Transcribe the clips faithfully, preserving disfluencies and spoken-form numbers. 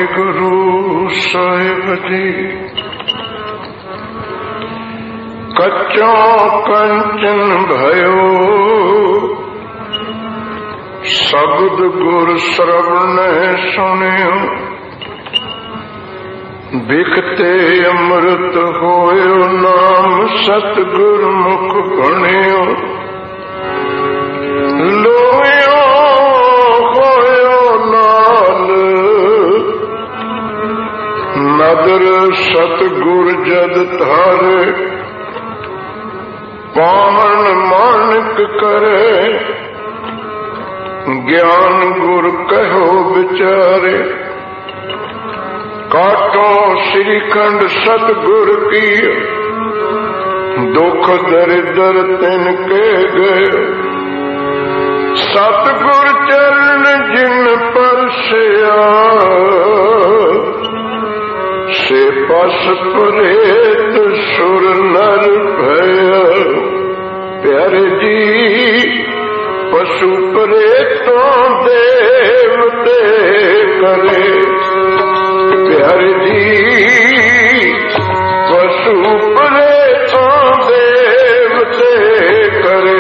वाहिगुरु साहिब जी। कच्चो कंचन भयो शब्द गुर श्रवण सुनियो। बिकते अमृत होयो नाम सतगुर मुख बणियो। लोयो होयो नाल नदर सतगुर जद थारे। पावन मानक करे ज्ञान गुर कहो विचारे। काटो श्रीखंड सतगुर की दुख दरिद्र तिनके गए। सतगुर चरण जिन परसिया से पस परेत सुर नर भया। प्यारे जी पशु प्रेतों देवते करे। प्यारे जी पशु प्रेतों देवते करे।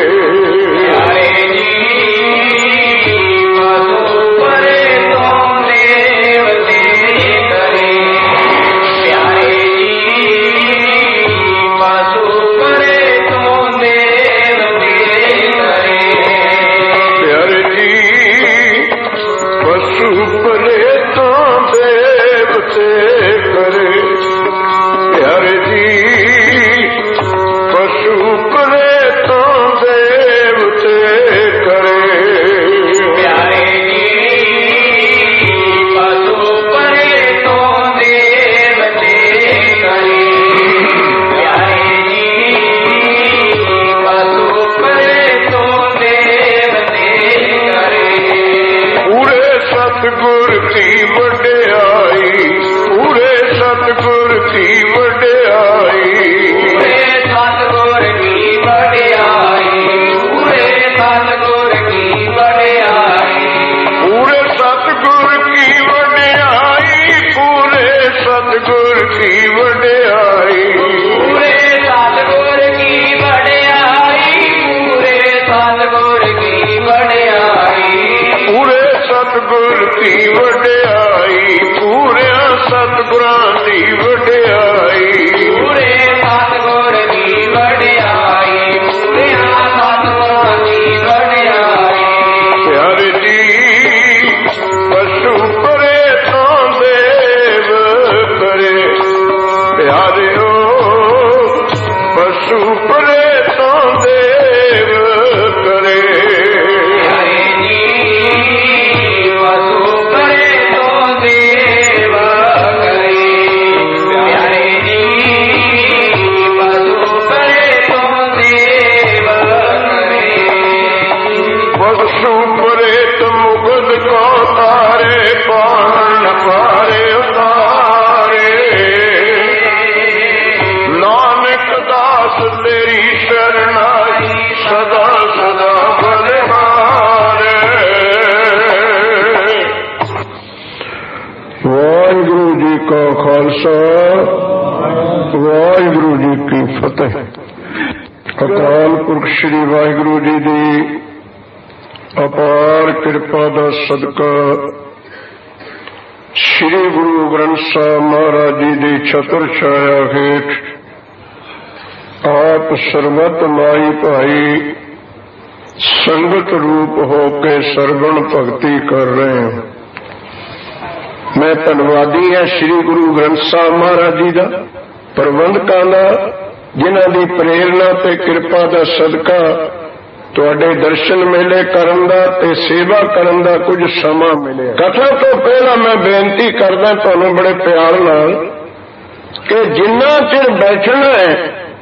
वाहिगुरु जी की फतेह। अकाल पुरख श्री वाहिगुरु जी की अपार कृपा दा सदका श्री गुरु ग्रंथ साहिब महाराज जी की छत्र छाया हेठ आप सर्वत माई भाई संगत रूप होके सरवण भक्ति कर रहे हैं। मैं धन्यवादी है श्री गुरु ग्रंथ साहिब महाराज जी का, प्रबंधकां दा, जिन्हां दी प्रेरणा ते कृपा दा सदका तुहाडे दर्शन मेले करन दा ते सेवा करन दा कुछ समा मिले। कथा तो पहला मैं बेनती करदा तुहानूं बड़े प्यार नाल कि जिन्ना चिर बैठना है,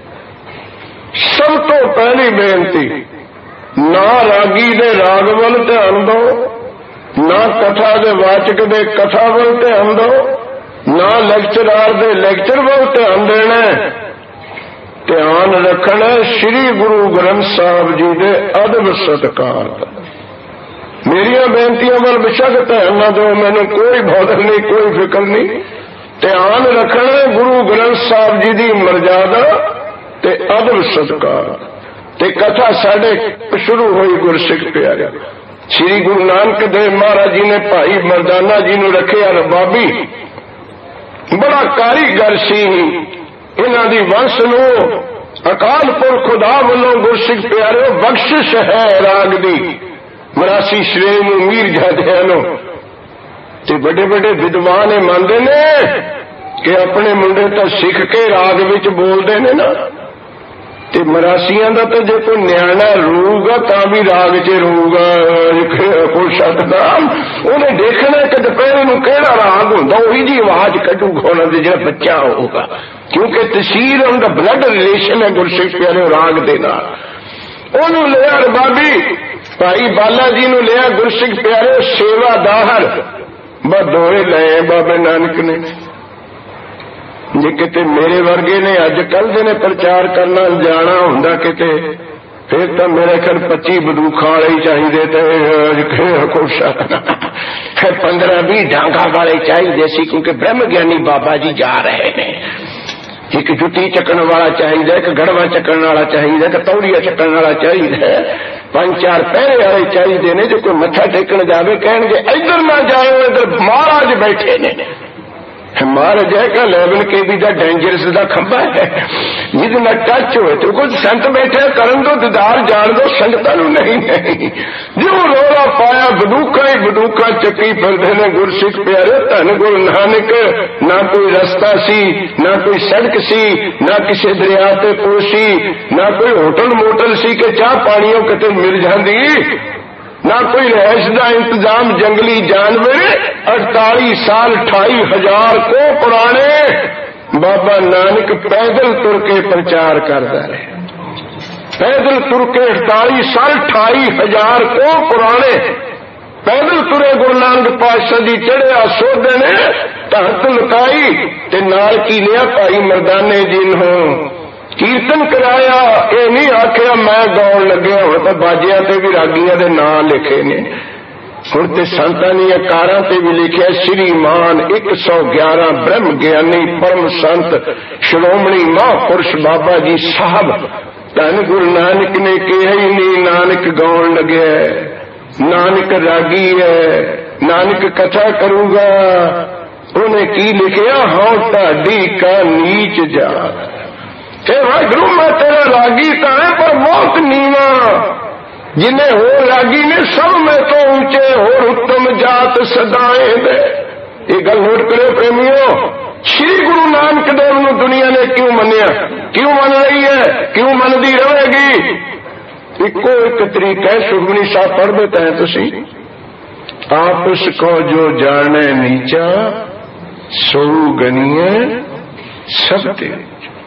सब तो पहली बेनती ना रागी दे राग वल ध्यान दो, ना कथा दे वाचक दे कथा वल ध्यान दो, ना लेक्चरार दे लेक्चर वल ध्यान देना है। ध्यान रखना श्री गुरु ग्रंथ साहिब जी दे अदब सत्कार दा। میرا بےنتیاں وال بشک دھیان نہ دو، مینوں کوئی بودل نہیں، کوئی فکر نہیں. دھیان رکھنا گرو گرنتھ صاحب جی دی مرجادہ تے ادب صدقہ تے کتھا ساڈے شروع ہوئی گرسکھ پیارے. شری گرو نانک دیو مہاراج جی نے بھائی مردانہ جی نو رکھے ربابی، بڑا کاریگر سی. انہاں دی ونس نو اکال پور خدا والوں گرسکھ پیارے بخشش ہے راگ دی مراسی شرے نو میر جادیا نو. تے بڑے بڑے ودوان مانتے نے کہ اپنے منڈے تو سکھ کے راگ وچ بولتے نے نا، تے مراسیاں دا تو جے کوئی نیانا روگا تا بھی راگ چ روگا انہیں دیکھنا کہ دوپہر نو کہڑا راگ ہوتا وہی جی آواز کٹو گا انہوں نے جا بچہ ہوگا، کیونکہ تحصیل ان کا بلڈ ریلیشن ہے گرسکھ پیارے راگ دے نال. انہوں لیا ربابی بھائی بالا جی نو لیا گرسکھ پیارے سیوا داہر بدوئے لے بابے نانک نے. جی کتے میرے ورگے نے اج کل نے پرچار کرنا جانا ہوں کتے پھر تو میرے خیال پچی بدوکھا والے ہی چاہیے پندرہ بھی ڈانگا والے چاہیے سی، کیونکہ برہم گیانی بابا جی جا رہے ہیں. ایک جتی چکن والا چاہیے، ایک گڑوا چکن والا چاہیے، ایک توڑیا چکن والا چاہیے، پانچ چار پہرے والے چاہیے نے جو کوئی متھا ٹیکن جائے کہیں گے ادھر نہ جاؤ ادھر مہاراج بیٹھے نے. مہاراج ہے کا لیول کے بھی دا ڈینجرس دا کھمبا ہے جس میں ٹچ ہوئے تو کچھ سنت بیٹھے کرن دو دیدار جان دو سنگتاں نوں نہیں نہیں جو رولا پایا بدوکا ہی بدوکا چکی پھرتے نے گرسکھ پیارے دھن گرو نانک. نہ کوئی رستہ سی، نہ کوئی سڑک سی، نہ کسی دریا تے پل سی، نہ کوئی ہوٹل موٹل سی کہ چاہ پانیوں کتے مل جاندی، نہ کوئی رہائش کا انتظام، جنگلی جانور. اڑتالی سال اٹھائی ہزار کو پرانے بابا نانک پیدل تر کے پرچار کرتا رہے. پیدل تر کے اڑتالی سال اٹھائی ہزار کو پرانے پیدل ترے گرو نانک پاشا جی چڑھیا سودے نے تحت لکائی تے نال کی لیا بھائی مردانے جن ہو کیرتن کرایا. یہ نہیں آخیا میں گاؤن لگیا ہو تو باجیا تے بھی راگیاں دے نام لکھے نے. ہوں تو سنتانی کاراں تے بھی لکھیا شری مان ایک سو گیارہ برہم گیانی پرم سنت شرومنی مہاپرش بابا جی صاحب دن گرو نانک نے کہا ہی نہیں نانک گاؤن لگیا نانک راگی ہے نانک کتھا کروں گا. انہیں کی لکھیا ہاں تہاڈی کا نیچ جا گرو میں تیرا راگی تو ہے پر بہت نیوا جنہیں ہو راگی نے سب میں تو اونچے ہو اتم جات سدائیں دے. یہ گل نوٹ کرو پریمیوں، شری گرو نانک دیو نو دنیا نے کیوں منیا، کیوں من رہی ہے، کیوں منتی رہے گی. ایکو ایک طریقہ سخمنی صاحب پڑھ دیتے ہیں تسی آپس کو جو جانے نیچا سو گنیے سب تیرے.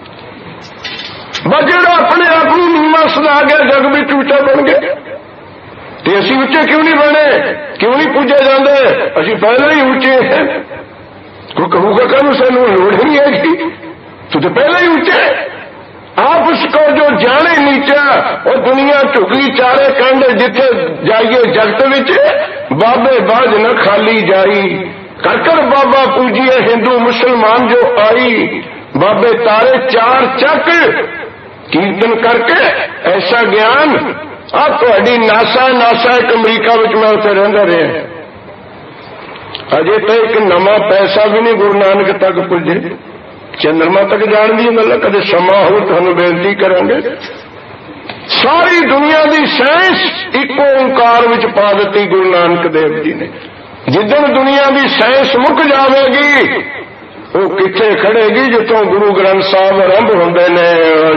جڑا اپنے آپ کو نیما سنا گیا جگ بھی اچا بن گیا. اسی اچے کیوں نہیں بنے، کیوں نہیں پوجے جاندے؟ اسی پہلے ہی اچے ہیں. کوئی کہوں گا کہ سانو لوڑ ہی نہیں ہے گی، تو تو پہلے ہی اچے. آپ اس کو جو جانے نیچا اور دنیا چکی چارے کنڈ جتھے جائیے جگت وچ بابے باج نہ خالی جائی. کر کر بابا پوجیے ہندو مسلمان جو آئی، بابے تارے چار چک کیرتن کر کے ایسا گیان. آپ تھوڑی ناسا ناسا ایک امریکہ میں اتنے رہتا رہے اجے تو ایک نواں پیسہ بھی نہیں گرو نانک تک پجے. چندرما تک جان دی مطلب کدے سما ہو تمہیں بےنتی کریں گے. ساری دنیا دی سائنس ایکو اوکار پا دیتی گرو نانک دیو جی نے. جدن دنیا دی سائنس مک جاوے گی وہ کتنے کھڑے گی جتوں گرو گرنتھ صاحب آرمب ہوندے نے.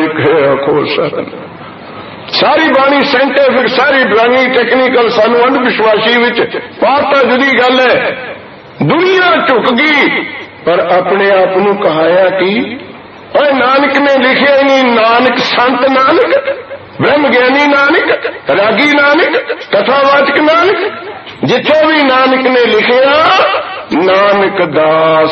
ساری بانی سائنٹیفک ساری بانی ٹیکنیکل سانو انڈ وشواشی پارتا جدی گل ہے. دنیا جھک گئی پر اپنے آپ کہایا کہ اور نانک نے لکھے نہیں. نانک سنت نانک، برہم گیانی نانک، راگی نانک، کتھا واچک نانک. جتھے بھی نانک نے لکھیا نانک داس،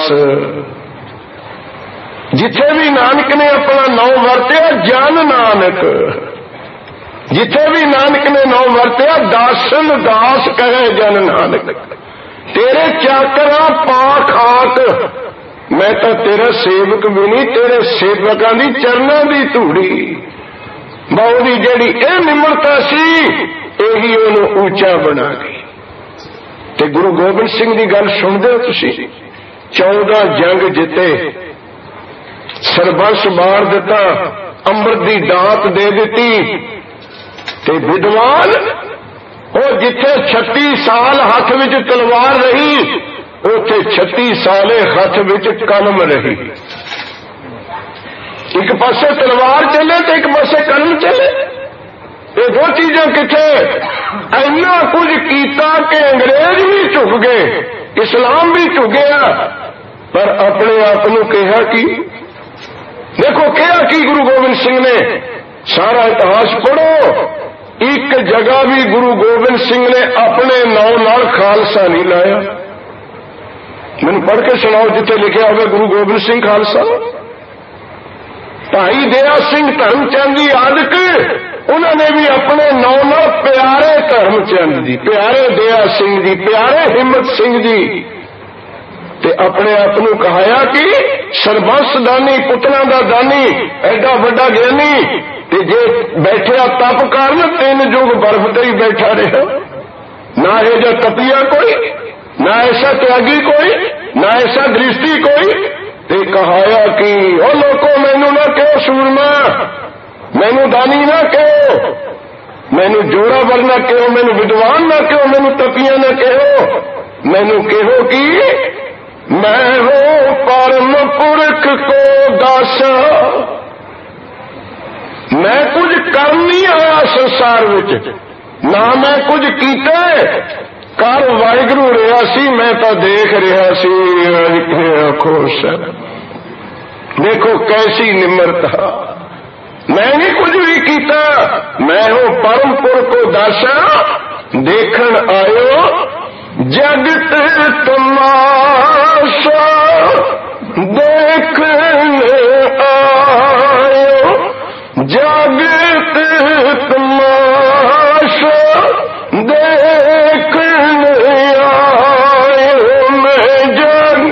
جتھے بھی نانک نے اپنا نام ورتیا جان نانک. جتھے بھی نانک نے نو ورتیا داسن داس کہے جن نانک تیرے چاکرا پا کھاک میں تو تیرا سیوک بھی نہیں تیرے سیوکاں دی چرنا دی دھوڑی بہو دی جیڑی اے نمرتا سی یہی انہوں اونچا بنا گئی. تے گرو گوبند سنگھ دی گل سنتے ہو تسی چودہ جنگ جیتے سربنس مار دیتا امرت دی دات دے دیتی تے بدوان وہ جتھے چھتی سال ہاتھ وچ تلوار رہی اوتھے چھتی سال ہاتھ وچ قلم رہی. ایک پاسے تلوار چلے تو ایک پاسے قلم چلے. یہ دو چیزیں کتنے اینا کچھ کیتا کہ انگریز بھی جھک گئے اسلام بھی جھک گیا پر اپنے آپ کہا کی دیکھو کیا کی گرو گوبند سنگھ نے سارا اتہاس پڑھو ایک جگہ بھی گرو گوبند سنگھ نے اپنے نو نال خالصہ نہیں لایا. میں پڑھ کے سناؤ جتنے لکھا ہوگا گرو گوبند سنگھ خالصہ. بھائی دیا سنگھ دھرم چند جی آدک انہوں نے بھی اپنے نو نو پیارے دھرم چند جی پیارے دیا سنگھ جی پیارے ہمت سنگھ جی تے اپنے آپ کہایا کہ سربنس دانی پترا دا دانی ایڈا وڈا گیانی تے جے بیٹھیا تپ کرن تین جگ برف تے ہی بیٹھا رہا نہ یہ جو تپیا کوئی نہ ایسا تیاگی کوئی نہ ایسا درشتی کوئی تے کہایا کہ او لوگوں مینو نہ کہو سورما مینو دانی نہ کہو مینو جوڑا ور نہ کہو مینو ودوان نہ کہو مینو تپیاں نہ کہو مینو کہو کہ میں ہو پرم پرکھ کو داسا میں کچھ کر نہیں آیا سنسار وچ نہ میں کچھ کیتے کر واحگرو رہا سی میں تو دیکھ رہا سی خوش دیکھو کیسی نمرتا میں نے کچھ بھی کیتا میں ہوں پرم پور کو داسا دیکھن آئیو جگت تماشا دیکھنے آئیو جگت تماشا دیکھنے آئیو میں جگ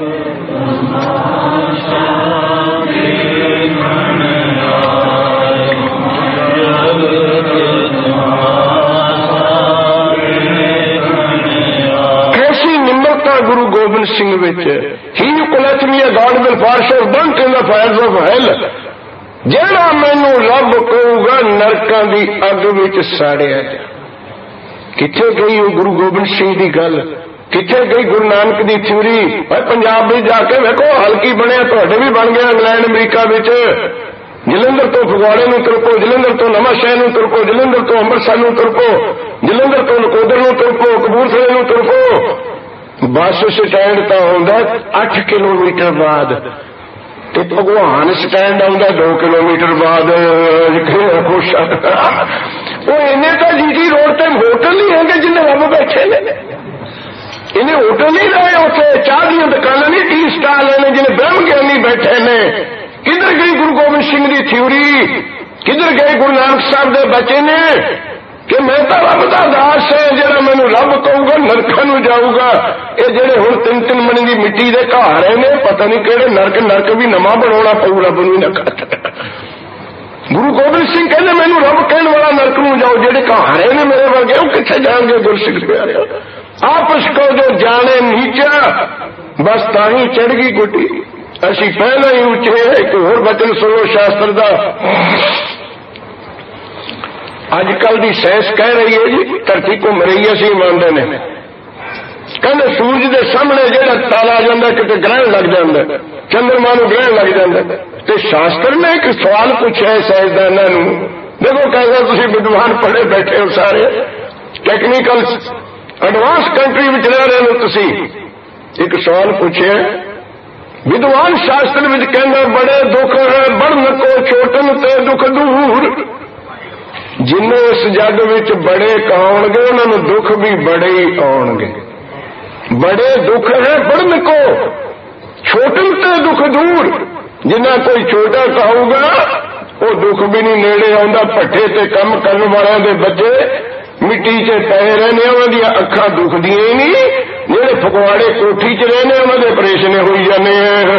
گرو گوبند سنگھ ہی کلچ می God will partial dent in the fires of hell جہاں مینو رب کہے گا نرکاں دی اگ وچ ساڑیا جا. کتنے گئی وہ گرو گوبند سنگھ دی گل کتنے گئی گرو نانک دی تھیوری پنجاب میں جا کے ویکو ہلکی بنیا تھوڑے بھی بن گیا انگلینڈ امریکہ وچ جلندر تو فگواڑے نو ترپو جلندر تو نواں شہر نو ترپو جلندر تو امرتسر نو ترپو جلندر تو نکودر نو ترپو کپورتھلے نو ترپو بس سٹینڈ تو آتا اٹھ کلو میٹر بعد بھگوان سٹینڈ آتا دو کلو میٹر بعد خوش وہ انہیں تو جی ٹی روڈ تے ہوٹل نہیں ہوں گے جنہیں رب بیٹھے نے انہیں ہوٹل نہیں رہے اتنے چاہ دیا دکان نہیں ٹی اسٹال نے جنہیں برہم گیانی بیٹھے نے. کدھر گئی گرو گوبند سنگھ دی تھیوری کدھر گئے گرو نانک صاحب دے بچے نے کہ میں تو رب کا داس ہے جہاں مینو رب کہوں گا نرکاں نو جاؤں گا. یہ جہے ہوں تین تین منی کی مٹی کے گھر رہے ہیں پتہ نہیں کہڑے نرک نرک بھی نواں بنا پو رب نو نہ گرو گوبند سنگھ کہتے مینو رب کہنے والا نرک نو جاؤ جہے گھر رہے ہیں میرے ورگے وہ کتنے جان گے گرو سنگھ پیارے آپ اس کو جو جانے نیچا بس تھی چڑھ گئی گٹی اسی پہلے ہی اچھے ایک اور بچن سنو شاستر دا اج کل دی سائنس کہہ رہی ہے جی دھرتی گھوم رہی ہے سی مانتے ہیں کہنے سورج دے سامنے جہاں تالا آ جاتا کتنے گرہن لگ جاتا چندرما نو گرہن لگ جاتا تو شاستر نے ایک سوال پوچھا ہے سائنسدانوں دیکھو کہہ تھی ودوان پڑھے بیٹھے ہو سارے ٹیکنیکل ایڈوانس کنٹری میں رہ رہے ہو تھی ایک سوال پوچھے ودوان شاستر میں کہنا بڑے دکھ ہے بڑھ نکو چھوٹن تے دکھ دور جن اس جگ وچ بڑے آؤ گے انہوں دکھ بھی بڑے ہی آؤ گے. بڑے دکھ ہے بڑھ نکو چھوٹن تے دکھ دور جنہ کوئی چھوٹا کہو گا وہ دکھ بھی نہیں نیڑے آتا. پٹھے تے کم کرنے والوں دے بچے مٹی چ پے رہنے, انہوں دیا اکھاں دکھدی ہی نہیں. جہے فکواڑے کوٹھی چ رہنے انہوں دے پریشنے ہوئی جانے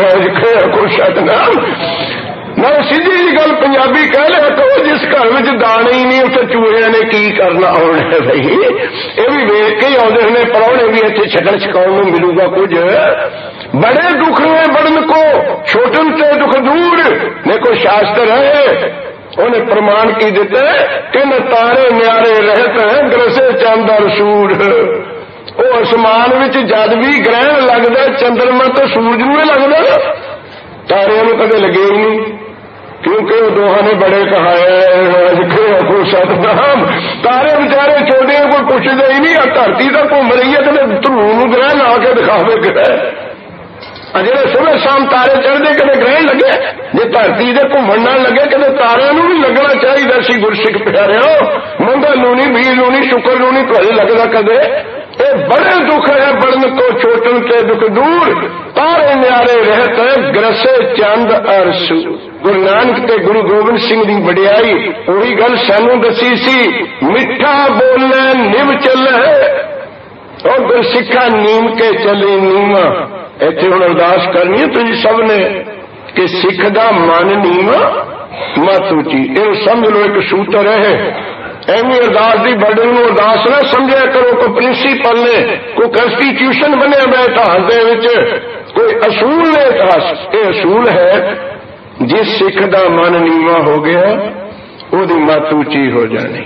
نہ سیدھی جی گل پنجابی کہہ لیا تو جس گھر میں دانے ہی نہیں اتنے چوہے نے کی کرنا ہونا ہے بھائی. یہ بھی ویک کے ہی آتے ہیں پراؤنے بھی اتنے چھکن چھکاؤ ملو گا کچھ. بڑے دکھ میں بڑن کو چھوٹن سے دکھ دور نے کوئی شاستر ہے انہیں پرمان کی دیتے کہ نہ تارے نیارے رہتے ہیں گرسے چاندر سور. وہ آسمان میں جد بھی گرہن لگتا چندرما تو سورج میں لگتا تارے کدے لگے ہی نہیں کیونکہ وہ دونوں نے بڑے کہایا ستنام. تارے بچارے چھوٹے کوئی پوچھتے ہی نہیں. دھرتی تو گھوم رہی ہے کدے دھرو گرہن آ کے دکھاوے گرہ جی صبح شام تارے چڑھتے کدے گرہن لگے. جی دھرتی سے گھومن نہ لگے کدے تارے بھی لگنا چاہیے. سی گرسک پیارے ہو منگا لونی بھی لونی شکر لونی تو لگتا کدے. اے بڑے دکھ ہے بڑن کو چھوٹن کے دکھ دور تارے نیارے رہتے گرسے چند ارسو. گرو نانک تے گرو گوبند سنگھ دی وڈیائی وہی گل سانو دسی سی میٹھا بولے نم چلے اور گر سکھا نیم کے چلے نیما. ایتھے ہن ارداس کرنی ہے تھی سب نے کہ سکھ دا من نیما مت اونچی. یہ سمجھ لو ایک سوتر ہے. ایویں ارداس کی برڈن ارداس نہ سمجھا کرو. کوئی پرنسپل نے کوئی کنسٹیٹیوشن بنیا میں اتہاس کوئی اصول نے اتہاس. یہ اصول ہے جس سکھ دا من نیواں ہو گیا وہ مت اونچی ہو جانی.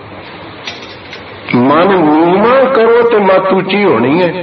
من نیواں کرو تو مت اونچی ہونی ہے.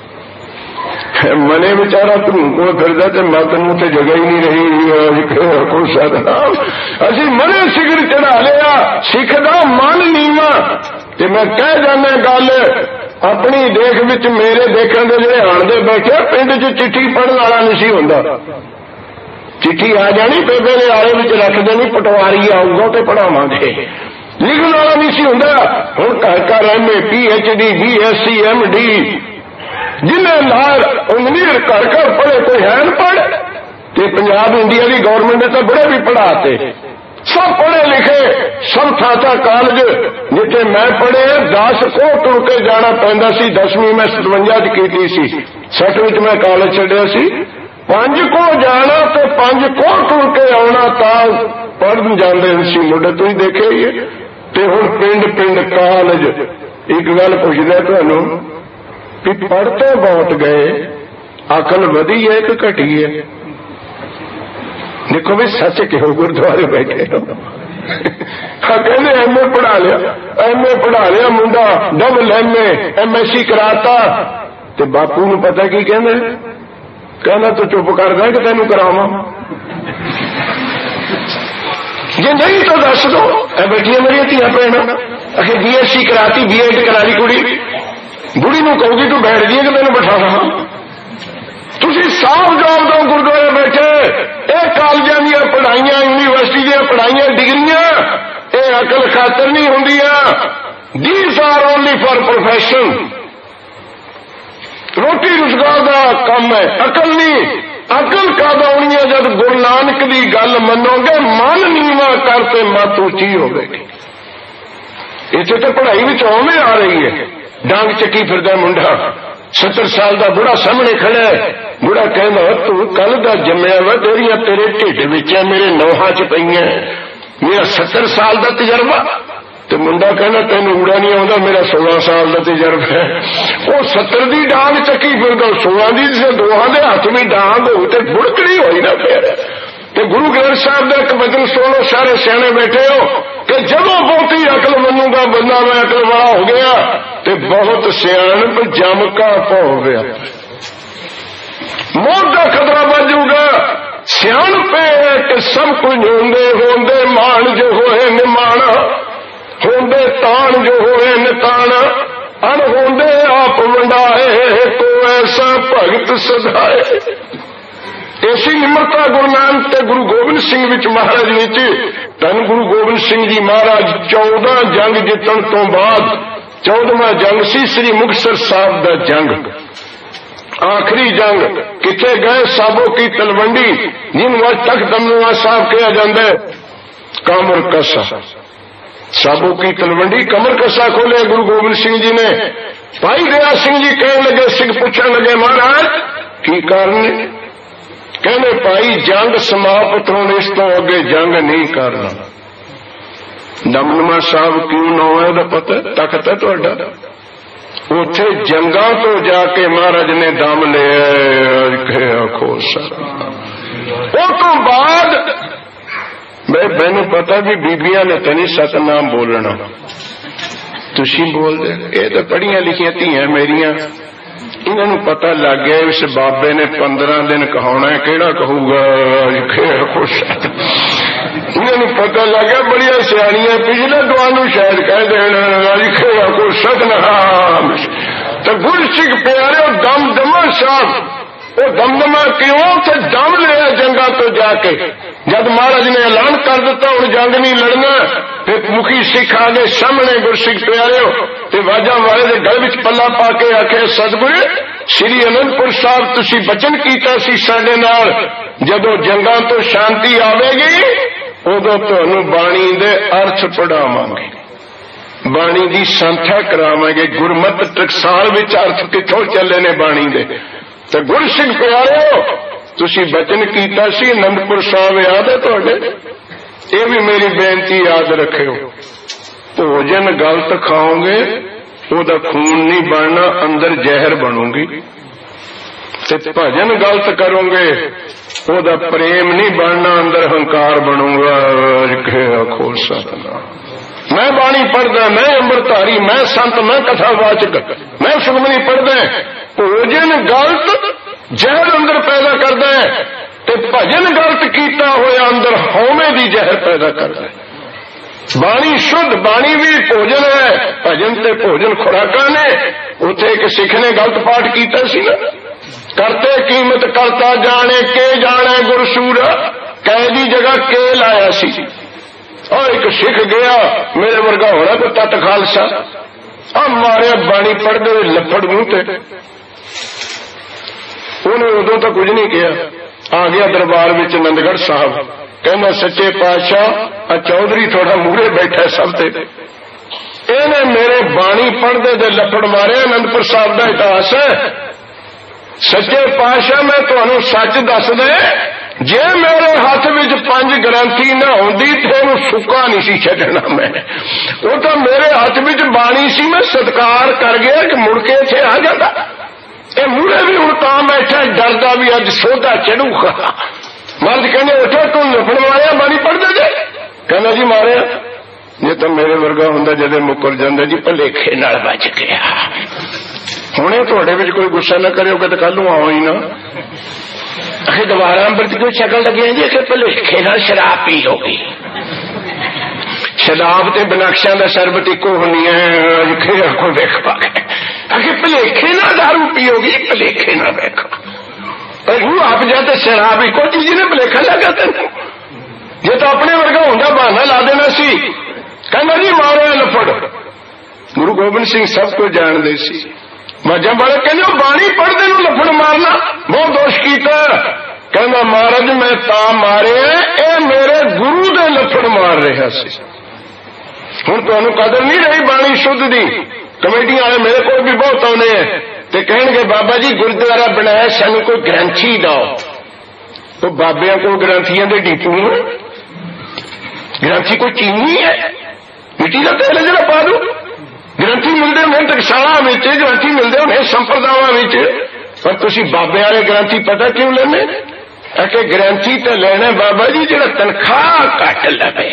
منے بچارا تم کو کرتا تو مت منہ سے جگہ ہی نہیں رہی. اسی منے سگر چڑھا لیا سکھ دا من نیواں. میں کہہ جانا گل اپنی دیکھ بچ میرے دیکھنے کے جڑے آنتے بیٹھے پنڈ چ چٹھی پڑھنے والا نہیں سی ہوندا. چٹھی آ جانی بےبے نے آلے میں رکھ دینی پٹواری آؤں گا تو پڑھاواں گے. لکھنے والا نہیں سی ہوندا. ہوں گھر گھر M A P H D B S C M D جنہیں لال انگلیر گھر گھر پڑھے کوئی ہے پڑھ. کہ پنجاب انڈیا کی گورنمنٹ نے تو بڑے بھی پڑھاتے سب پڑھے لکھے سب تھا کالج جتنے میں پڑھے دس کو ٹر کے جانا پہنتا سی. دسویں میں ستوجا کی سی سٹ وچ میں کالج چڈیا سی. پانچ کو جانا تو پانچ کو ٹر کے آنا تا پڑھ جانے سی مڈے تو ہی دیکھے ہی. ہوں پنڈ پنڈ کالج ایک گل پوچھتا تمہوں کہ پڑھتے بہت گئے عقل ودی ہے کہ گھٹی ہے. دیکھو بھی سچ کہو گردوارے بیٹھے کہنے ایم اے پڑھا لیا ایم اے پڑھا لیا منڈا double M A M S C کراتا تو باپو نو پتا کی کہنے کہنا تو چپ کر دیں کہ تینوں کراواں. جی نہیں تو دس دو بیٹھیاں میری دیا بھن اچھا بی ایس سی کراتی بی ایڈ کرا لی کڑی بڑھی نو کہو گی تو بیٹھ گئی کہ تینوں بٹھا رہا. تھی صاف جواب دو گردوارے بیٹھے یہ کالجوں دیا پڑھائیاں یونیورسٹی دیا پڑھائیاں ڈگریاں یہ عقل خاطر نہیں ہوں. These are only for profession. روٹی روزگار کا کام ہے عقل نہیں. عقل کا دونی ہے جب گرو نانک کی گل منو گے من نیواں کرتے مت اونچی ہوگی. اتنے تو پڑھائی بھی چویں آ رہی ہے. ڈانگ چکی پھردا منڈا ستر سال دا بڑا سامنے کھڑا ہے. بڑا کہنا تو کل دا جمیا وا تیریا تیرے ٹھڈ وچ میرے نوہاں چ پئی میرا ستر سال دا تجربہ. تو منڈا کہنا تین اوڑا نہیں آتا میرا سولہ سال کا تجربہ ہے. وہ ستر دی ڈانگ چکی پھر سولہ دی دوہاں دے ہاتھ میں ڈانگ ہو تو بڑکڑی ہوئی نا. پھر تو گرو گرنتھ صاحب کا ایک وچن سنو سارے سیانے بیٹھے ہو کہ جب بہتی عقل منوں گا بندہ میں عقل والا ہو گیا تو بہت سیاح جم کا پا ہو گیا. موت کا خطرہ بن جائے گا. سیاح پہ ہے کہ سب کچھ ہوندے ہوندے مان جو ہوئے نمان ہوندے تان جو ہوئے نتان ان ہوندے آپ ونڈائے تو ایسا بھگت سدائے. ایسی نمرتا گرو نانک تے گرو گوبند سنگھ وچ مہاراج وچ تن گرو گوبند سنگھ جی مہاراج چودہ جنگ جتن تو بعد چودواں جنگ سی سری مکتسر صاحب دا جنگ آخری جنگ کتنے گئے سابو کی تلونڈی جن وقت تک دمنوا صاحب کہا جاتا ہے. کامر کسا سابو کی تلوڈی کمر کسا کھولے گرو گوبند سنگھ جی نے. بھائی دیا سنگھ جی کہنے لگے, سنگھ پوچھنے لگے مہاراج کی کارن؟ کہنے بھائی جنگ سماپت ہونے اس تو اگے جنگ نہیں کرنا. دمدما صاحب کیوں نہ ہے تو پتا تخت ہے تھوڑا, اتے جنگاں تو جا کے مہاراج نے دم لیا خوش. وہ تو بعد مینو پتا بھی بیبیاں نے تو نہیں ست نام بولنا, تھی بول دے. یہ تو پڑھیاں لکھیاں دھیاں میریاں, انہوں پتا لگ گیا اس بابے نے پندرہ دن کہنا ہے, کہڑا کہوں گا خوش. انہوں پتا لگ گیا بڑی سیاحیاں پچھلے دوانو شاید کہہ دینا کو ستنام. تو گر سنگھ پیارے دم دما صاحب وہ دمدما کیوں تو دم لیا جنگا تو جا کے. جب مہاراج نے اعلان کر دیتا ہوں جنگ نہیں لڑنا, پھر مکھی سکھ آ گئے سامنے گر سنگھ پیارے ہو واجا والے کے گل میں پلا پا کے آخر سدگرے سری انند پور صاحب تسی بچن کیتا سی سڈے نال, جدو جنگاں تو شانتی آئے گی ادو تمہیں بانی دے ارتھ پڑھاواں گے, بانی دی سنتھا کراواں گے. گرمت ٹکسال وچ ارتھ کتوں چلے نے بانی دے. تو گر سنگھ پیارے ہو تسی بچن کیتا سی آنندپور صاحب یاد ہے تھوڑے, یہ بھی میری بےنتی یاد رکھو. بھوجن گلت کھاؤ گے وہ خون نہیں بننا, اندر زہر بنو گی. بھجن گلت کرو گے وہ پریم نہیں بننا, اندر ہنکار بنوں گا. کھول سکنا میں بانی پڑھدا, میں امرتاری, میں سنت, میں کتھا واچک, میں سکمنی پڑھدا. بھوجن گلت زہر اندر پیدا کرتا ہے, تے بھجن گلت کیتا ہوا اندر ہومے دی زہر پیدا کرتا ہے. بانی شدھ بانی بھی بھوجن ہے, بھجن تے بھوجن خوراکاں نے. اتنے ایک سکھ نے گلت پاٹ کیتا سی نا, کرتے قیمت کرتا جانے کے جانے گرسور, قیدی جگہ کے لایا سی. اور ایک سکھ گیا میرے ورگا ہونا کو تت خالصہ, اب مارے بانی پڑھتے ہوئے لفڑ منہ تے. انہیں ادو تو کچھ نہیں کیا, آ گیا دربار میں نندگڑھ صاحب, کہنا سچے پادشاہ چودھری تھوڑا مورے بیٹھا سب تے, انہیں میرے بانی پڑھتے دے لفڑ مارے. آنندپور صاحب کا اتہاس ہے. سچے پادشاہ میں تمہیں سچ دس دے, جے میرے ہاتھ میں پانچ گرنتھی نہ ہوندی تو سکا نہیں سی چڈنا. میں وہ تو میرے ہاتھ میں بانی سی, میں ستکار کر گیا کہ مڑ کے اتنے آ جاتا. یہ مورے بھی ہوں تا بیٹھا ڈردا بھی اج سودا چڑھو گا. مرد کہنے اٹھو تم لفڑ ماریا بانی پڑھتے تھے, کہنا جی ماریا. یہ تو میرے ورگا ہوں جدے مکر جانا جی بھلیکھے نال بچ گیا. ہوں تھوڑے کوئی گسا نہ کرو گے تو کل آؤ ہی نا. دوبارہ کوئی شکل لگی جی کہ بھلیکھے نال شراب پی ہوگی. شراب تے بناکشاں دا شربت ایک ہونی ہے, کو دیکھ پا گئے بھلیکھے نہ دارو پی ہوگی, بھلیکھے نہ دیکھو. روح آپ جاتے شراب ایک چیز نے بھلیکھا لگا دینا. یہ تو اپنے ورگا ہوں بہانا لا دینا سی, کہنا جی مارو لفڑ. گرو گوبند سنگھ سب کو جان دے سی. وجہ بڑے کہ بانی پڑھتے لفڑ مارنا بہت دوش کیتا. کہنا مہاراج میں تا مارے اے میرے گرو دے لفڑ مار رہا سی. ہوں تمہیں قدر نہیں رہی بانی شدھ دی. کمیٹی والے میرے کو بھی بہت آنے ہیں تے کہیں گے بابا جی گردوارا بنایا سانو کوئی گرنتھی داؤ. تو بابیا کو گرنتھیاں دے ڈیپو, گرنتھی کوئی چینی ہے, مٹی کا تیل ہے جا پا دو. گرنتھی ملتے ہوں ٹکسالا گرنتھی ملتے ہوں سمپرداواں, پر تھی بابے والے گرنتھی پتا کیوں لینے؟ کہ گرنتھی تو لینا بابا جی جا تنخواہ کٹ لے.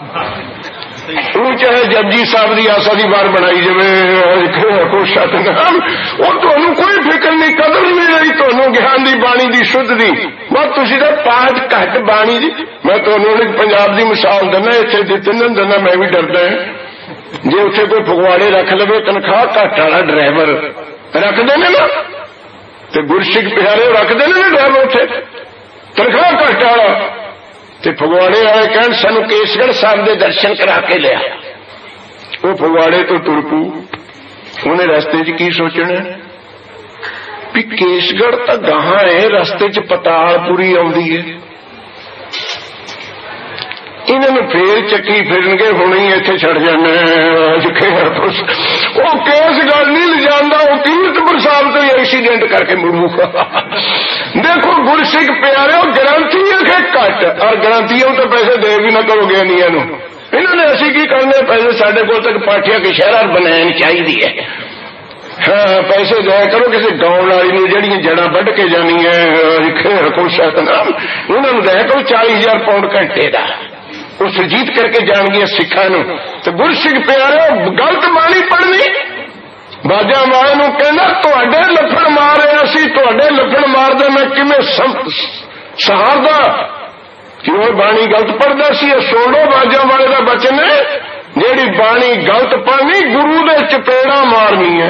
وہ چاہے جپجی صاحب کی آسا کی بار بنائی جائے وہ تمہیں کوئی فکر نہیں, قدر نہیں رہی تمہیں گیان کی بانی کی شدھ کی. بس تھی تو پانچ گھٹ بانی جی. میں تمہیں پنجاب کی مثال دینا, اتنے دیتے نہیں دینا, میں بھی ڈردا ہے. جی اتنے کوئی فگواڑے رکھ لو تنخواہ گھٹ والا ڈرائیور رکھ دیں نا, تو گرسکھ پیارے رکھتے ہیں نا ڈرائیور اتنے تنخواہ گھٹ والا. فگواڑے والے کہن سانو کیسگڑھ صاحب دے درشن کرا کے لیا. وہ فگواڑے تو تر پو, انہیں رستے چ کی سوچنا بھی کیسگڑھ تو گاہ ہے, رستے چ پتال پوری آئی ہے. انہوں پھر چکی پھرن گے ہوں ہی اتنے چڑ جانا وہ کیس گل نہیں لے جانا وہ کیرتپور صاحب تو ایکسیڈنٹ کر کے مڑو دیکھو گرسکھ پیارے گرانتی ہے کہ کٹ اور گرانتیوں تو پیسے دے بھی نہ کرو گیا انہوں نے اسی کی کرنے پیسے سڈے کو تک پارٹیاں کے شہر بنانے چاہیے ہاں پیسے دیا کرو کسی گاؤں والی نے جہاں جڑا وڈ کے جانی ہے کو ستنام انہوں نے دیا کرو چالیس ہزار پاؤنڈ گھنٹے کا وہ سرجیت کر کے جان گیا سکھان تو گرسکھ پیارے گلت مانی پڑنی باجا والے نو کہنا تے لفڑ مارے اسی تے لفڑ مار دے میں کمیں سہار دا کہ وہ بانی گلت پڑھتا سی سوڑو باجا والے کا بچن ہے جیڑی بانی گلت پڑھنی گرو دے چپیڑا مارنی ہے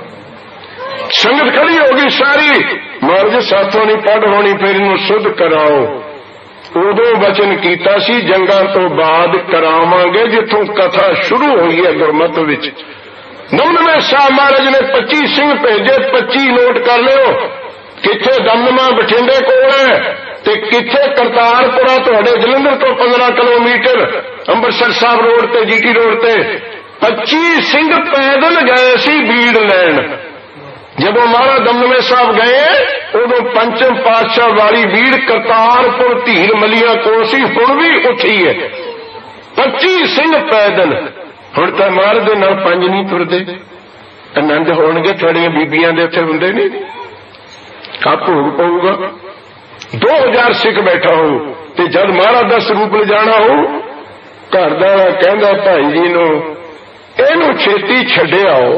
سنگت کھڑی ہوگی ساری مرض ساتھوں نہیں پڑھ ہونی پھر انہوں سدھ کراؤ ادو بچن کیتا سی جنگاں تو بعد کراواں گے جتوں کتھا شروع ہوئی ہے گرمت وچ دمدمے شاہ مہاراج نے پچی سنگھ بھیجے پچی نوٹ کر لو کتنے دمدمہ بٹھنڈے کول ہے تے کتنے کرتارپورا تھوڑے جلندر تو پندرہ کلو میٹر امبرسر صاحب روڈ تے جی ٹی روڈ تے پچی سنگھ پیدل گئے سی بیڑ لین جب ہمارا دمدمے صاحب گئے ادو پنچم پادشاہ والی بیڑ کرتارپور تیر ملیاں کو سی ہوں بھی اٹھی ہے پچی سنگھ پیدل ہوں تو مار دے نال پنج نہیں ترتے آنند ہو گے تھوڑی بیبیاں دے اتنے ہوں نہیں کپ ہو پو گا دو ہزار سکھ بیٹھا ہو تے جب مارا دس روپ لے جانا ہو گھر دار کہندا بھائی جی نو اینو چھتی چھڈے آؤ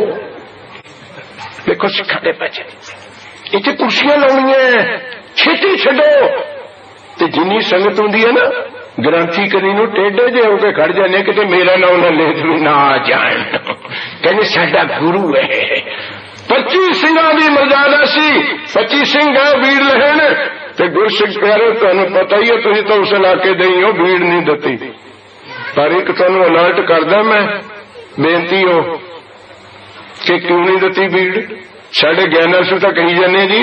دیکھو سکھا دے بچے اتنے کرسیاں لونی چھتی چھڈو تے جنی سنگت ہوں نا گرانتی کری نو ٹیڈے جے ہو کے کھڑ جانے کہ میرا نام نہ لے دوں نہ آ جان کہنے ساڈا گرو ہے پچی سنگھاں دی مرزادہ سی پچی سنگھ ہے بیڑ لہن تے گرسکھ پیارے تمہیں پتا ہی ہے تھی تو اس علاقے دئی ہو بیڑ نہیں دتی پر ایک تمہیں الرٹ کردا میں بےنتی ہو کہ کیوں نہیں دتی بیڑ ساڈے گیانر سو تو کہی جانے جی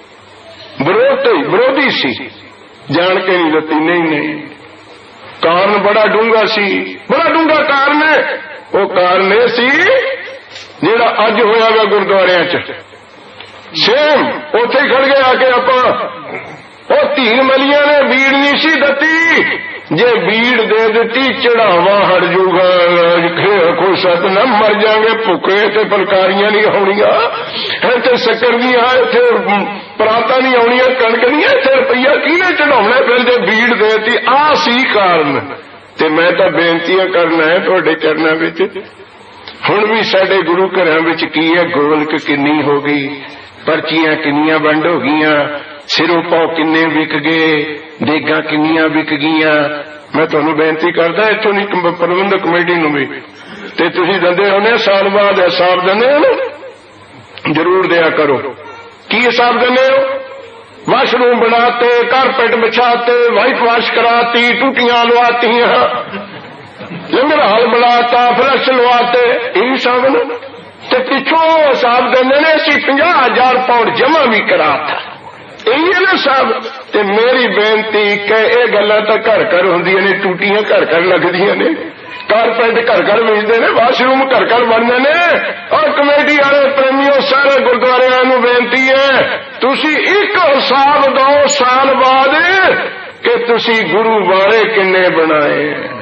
برودھی سی جان کے نہیں دتی نہیں نہیں کارن بڑا ڈونگا سی بڑا ڈونگا کارن ہے وہ کارن یہ سی جہاں اج ہوا گا گردوارے سیم اتے کھڑ گیا کہ آپ وہ تین ملیاں نے بیڑ نہیں سی دتی جے بیڑ دے دیتی چڑھاوا ہٹ جو گا کو ست نہ مر جائیں گے بھوکے تے پلکاریاں نہیں ہونیاں سکر نہیں آئے پراتا نہیں آنی کنک نہیں اتنے روپیہ کینے چڑھاؤنا پھر جے بیڑ دیتی آ سی کارن تے میں تو بےنتیاں کرنا ہے تھوڑے چرنا بچ ہن بھی سڈے گرو گھر کی ہے گولک کنی ہو گئی پرچیاں کنیاں بنڈ ہو گئیاں سروں پاؤ کنے وک گئے دیگاں کنیاں وک گئیاں میں تمہیں بےنتی کردا اتوں نہیں پربندھک کمیٹی نو بھی تے تسی دندے ہونے سال بعد حساب دینے ہو ضرور دیا کرو کی حساب دینے ہو واش روم بناتے کارپیٹ بچھاتے وائٹ واش کراتی ٹوٹیاں لواتی لنگر ہال بناتا فلش لواتے یہ حساب نا تے پچھوں حساب دینے نے اسی پنجا ہزار پاؤنڈ جمع بھی کرا تھا یہ نا صاحب تے میری بےنتی کہ یہ گلا تو گھر گھر ہوں نے ٹوٹیاں گھر گھر لگدی نے کارپیٹ گھر گھر بھیجتے ہیں واش روم گھر گھر بنتے ہیں اور کمیٹی والے پریمیوں سارے گردوارے نو بےنتی ہے تسی ایک حساب دو سال بعد کہ تسی گرو والے کنے بنائے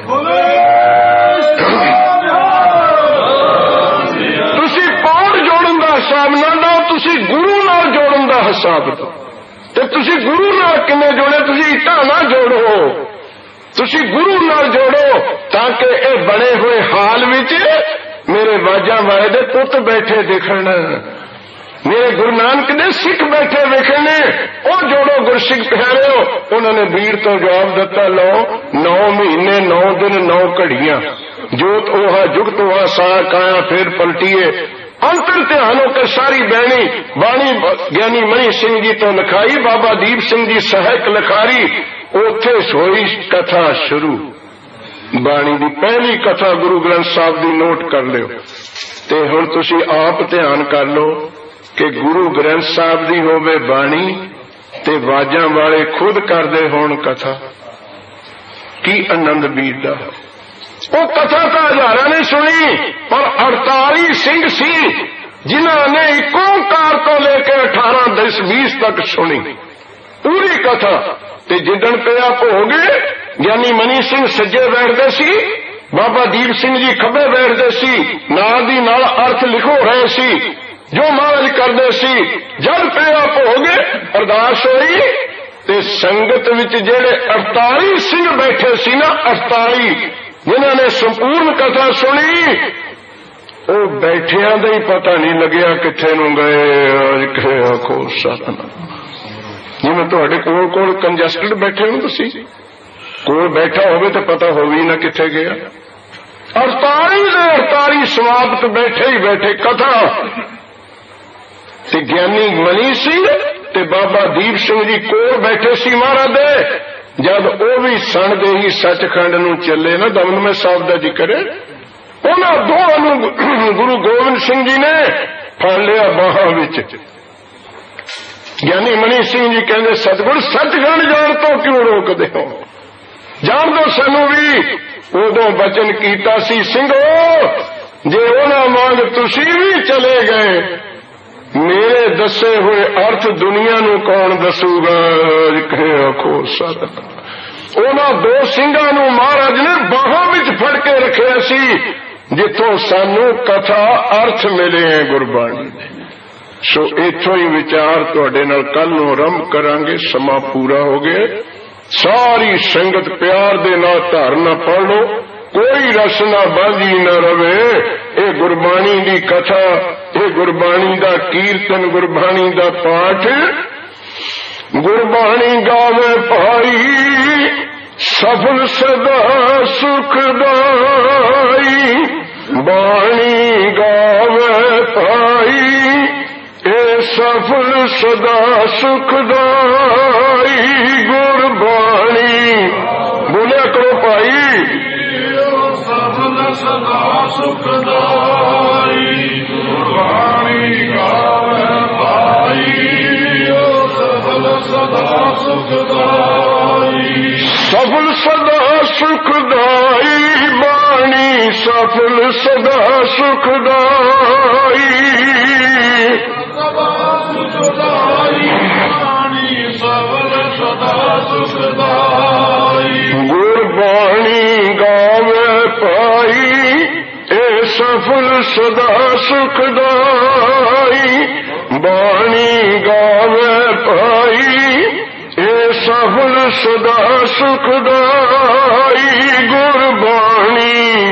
تسی پاؤنڈ جوڑن دا حساب نہ دو تسی گرو نال جوڑن دا حساب دو تے تسی گرو نال کنے جوڑے تسی اٹا نہ جوڑو تسی گرو نال جوڑو تاکہ اے بڑے ہوئے حال وچ میرے واجا والے دے پت بیٹھے دیکھن میرے گرو نانک دے سکھ بیٹھے ویکھنے او جوڑو گرسکھ پیارے ہو انہوں نے بھیڑ تو جواب دیتا لو نو مہینے نو دن نو گھڑیاں جوت اوہا جگت اوہا سا کایا پھر پلٹیے انتر دھیان ہو کر ساری بہنی بانی گیانی منی سنگھ جی تو لکھائی بابا دیپ سنگھ جی سہک لکھاری اوتھے سوئی کتھا شروع بانی دی پہلی کتھا گرو گرنتھ صاحب دی نوٹ کر لو تے ہن تسی آپ دھیان کر لو کہ گرو گرنتھ صاحب دی ہووے بانی تے واجاں والے خود کردے ہون کتھا की आनंद बीतदा। वो कथा तो हजारां ने सुनी, पर अड़ताली सिंह सी जिन्होंने एक ओंकार तो लेकर अठारह दस बीस तक सुनी पूरी कथा। ते जिदन पिया भोग ज्ञानी मनी सिंह सज्जे बैठते सी, बाबा दीप सिंह जी खब्बे बैठते सी, नाल दी नाल अर्थ लिखो रहे सी जो महाराज करते सी। जब पिया भोग अरदास होई ते संगत विच जेड़े अड़ताली सिंह बैठे सी ना, अड़ताली जिन्होंने संपूर्ण कथा सुनी, वो बैठिया का ही पता नहीं लग्या किथे नूं गए। आखो सतनाम। जिवें तुहाडे कोल कोल कंजस्टेड बैठे हो, तुसीं कोल बैठा होवे तो पता होवे ना किथे गया। अड़ताली दे अड़ताली समाप्त बैठे ही बैठे कथा। ते ज्ञानी मनी सिंह ते बाबा दीप सिंह जी कोल बैठे सी महाराज दे। जब वो भी सन दे ही सचखंड नूं चले ना, दमदमे साहब का जिक्र, उन्होंने दोनों गुरु गोबिंद सिंह जी ने फड़ लिया बाहां विच। ज्ञानी मनी सिंह जी कहते सतगुर सचखंड जान तो क्यों रोकदे हो, जान दो सानू भी। उदों बचन कीता सी सिंघो जे उन्हां वांग तुसी भी चले गए, मेरे दसे हुए अर्थ दुनिया नूं कौन दसूगा। आखो सत। उन्हां दो सिंघां नूं महाराज ने बाहां विच फड़ के रखिया सी जिथों सानू कथा अर्थ मिले हैं गुरबाणी दे। सो इथों ही विचार तुहाडे नाल कल नूं आरंभ करांगे। समा पूरा हो गया। सारी संगत प्यार दे नाल धारना पढ़ लो, कोई रसना बांझी न रवे। ये गुरबाणी दी कथा, ये गुरबाणी दा कीर्तन, गुरबाणी दा पाठ। गुरबाणी गावे भाई सफल सदा सुखदाई, बाणी गावे भाई ए सफल सदा सुखदाई। गुरबाणी बोलिया करो भाई, सफल सदा सुखदाई। गुरबाणी गावे भाई सफल सदा सुखदाई। सफल सदा सुखदाई बाणी सफल सदा सुखदाई। गुरबाणी गावे पाई ए सफल सदा सुखदाई। बाणी गावे पाई ए सफल सदा सुखदाई। गुरबाणी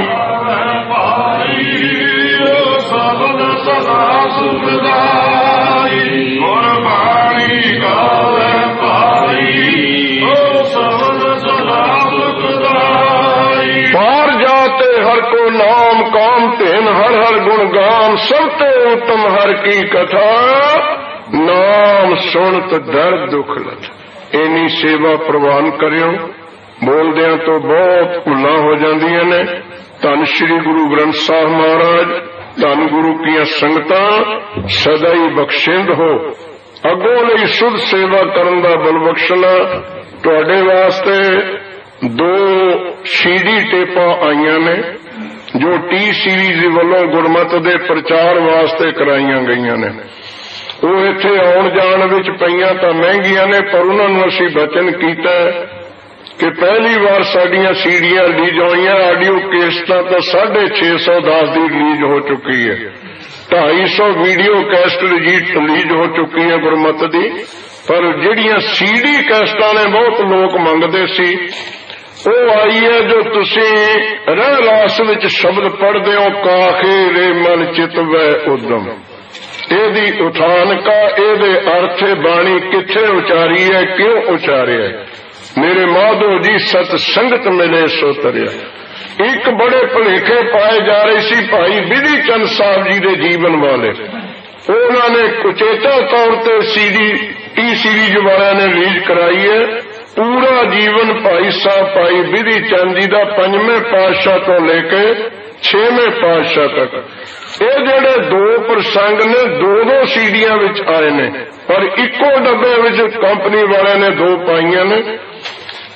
सफल सदा सुखदाई। गुरबाणी गावे पाई सफल सदा सुखदाई। पार जाते हर को नाम काम तेन हर हर गुण गाम, सबते उत्तम हर की कथा। नाम सुनत दर्द दुख लथ। इन्नी सेवा प्रवान करियो। बोलदियां तो बहुत भुलां हो जांदियां ने। धन श्री गुरु ग्रंथ साहिब महाराज, धन गुरु की संगतां सदा ही बख्शिंद हो। अगों लई शुद्ध सेवा करन दा बल बख्शना। तुहाडे वास्ते दो सीडी टेपां आईयां ने जो टी सीरीज वालों गुरमत दे प्रचार वास्ते कराईयां गईयां ने। वो इत्थे आउण जाण विच पईयां तां महंगियां ने, पर उन्हां नूं असीं वचन कीता कि पहली बार साडियां सीडियां रिलीज होईयां। ऑडियो कैसटां तो साढ़े छे सौ दस की रिलीज हो चुकी है। ढाई सौ वीडियो कैसट रिलीज हो चुकी है गुरमत दी। पर जिहड़ियां सीडी कैसटां ने बहुत लोग मंगदे सी, वो आई है जो तुसी रह रास विच शब्द पढ़दे हो। काखे रे मन चित वै उदम, एदी उठानका एदे अर्थ बाणी किथे उचारी है, क्यों उचारिया है। मेरे माधो जी सत संगत मिले सो तरिया। एक बड़े भुलेखे पाए जा रहे सी भाई बिधि चंद साहब जी के जीवन वाले। उन्होंने कुचेता तौर पर सीडी टी सीरीज वाले ने रिलीज कराई है। पूरा जीवन भाई साहब भाई बिधि चंद जी का पंजवें पातशाह तो लेके छेवें पातशाह तक ये जेडे दो प्रसंग ने दो दो सीडियां विच आए ने, पर इको डब्बे विच कंपनी वाले ने दो पाइया ने।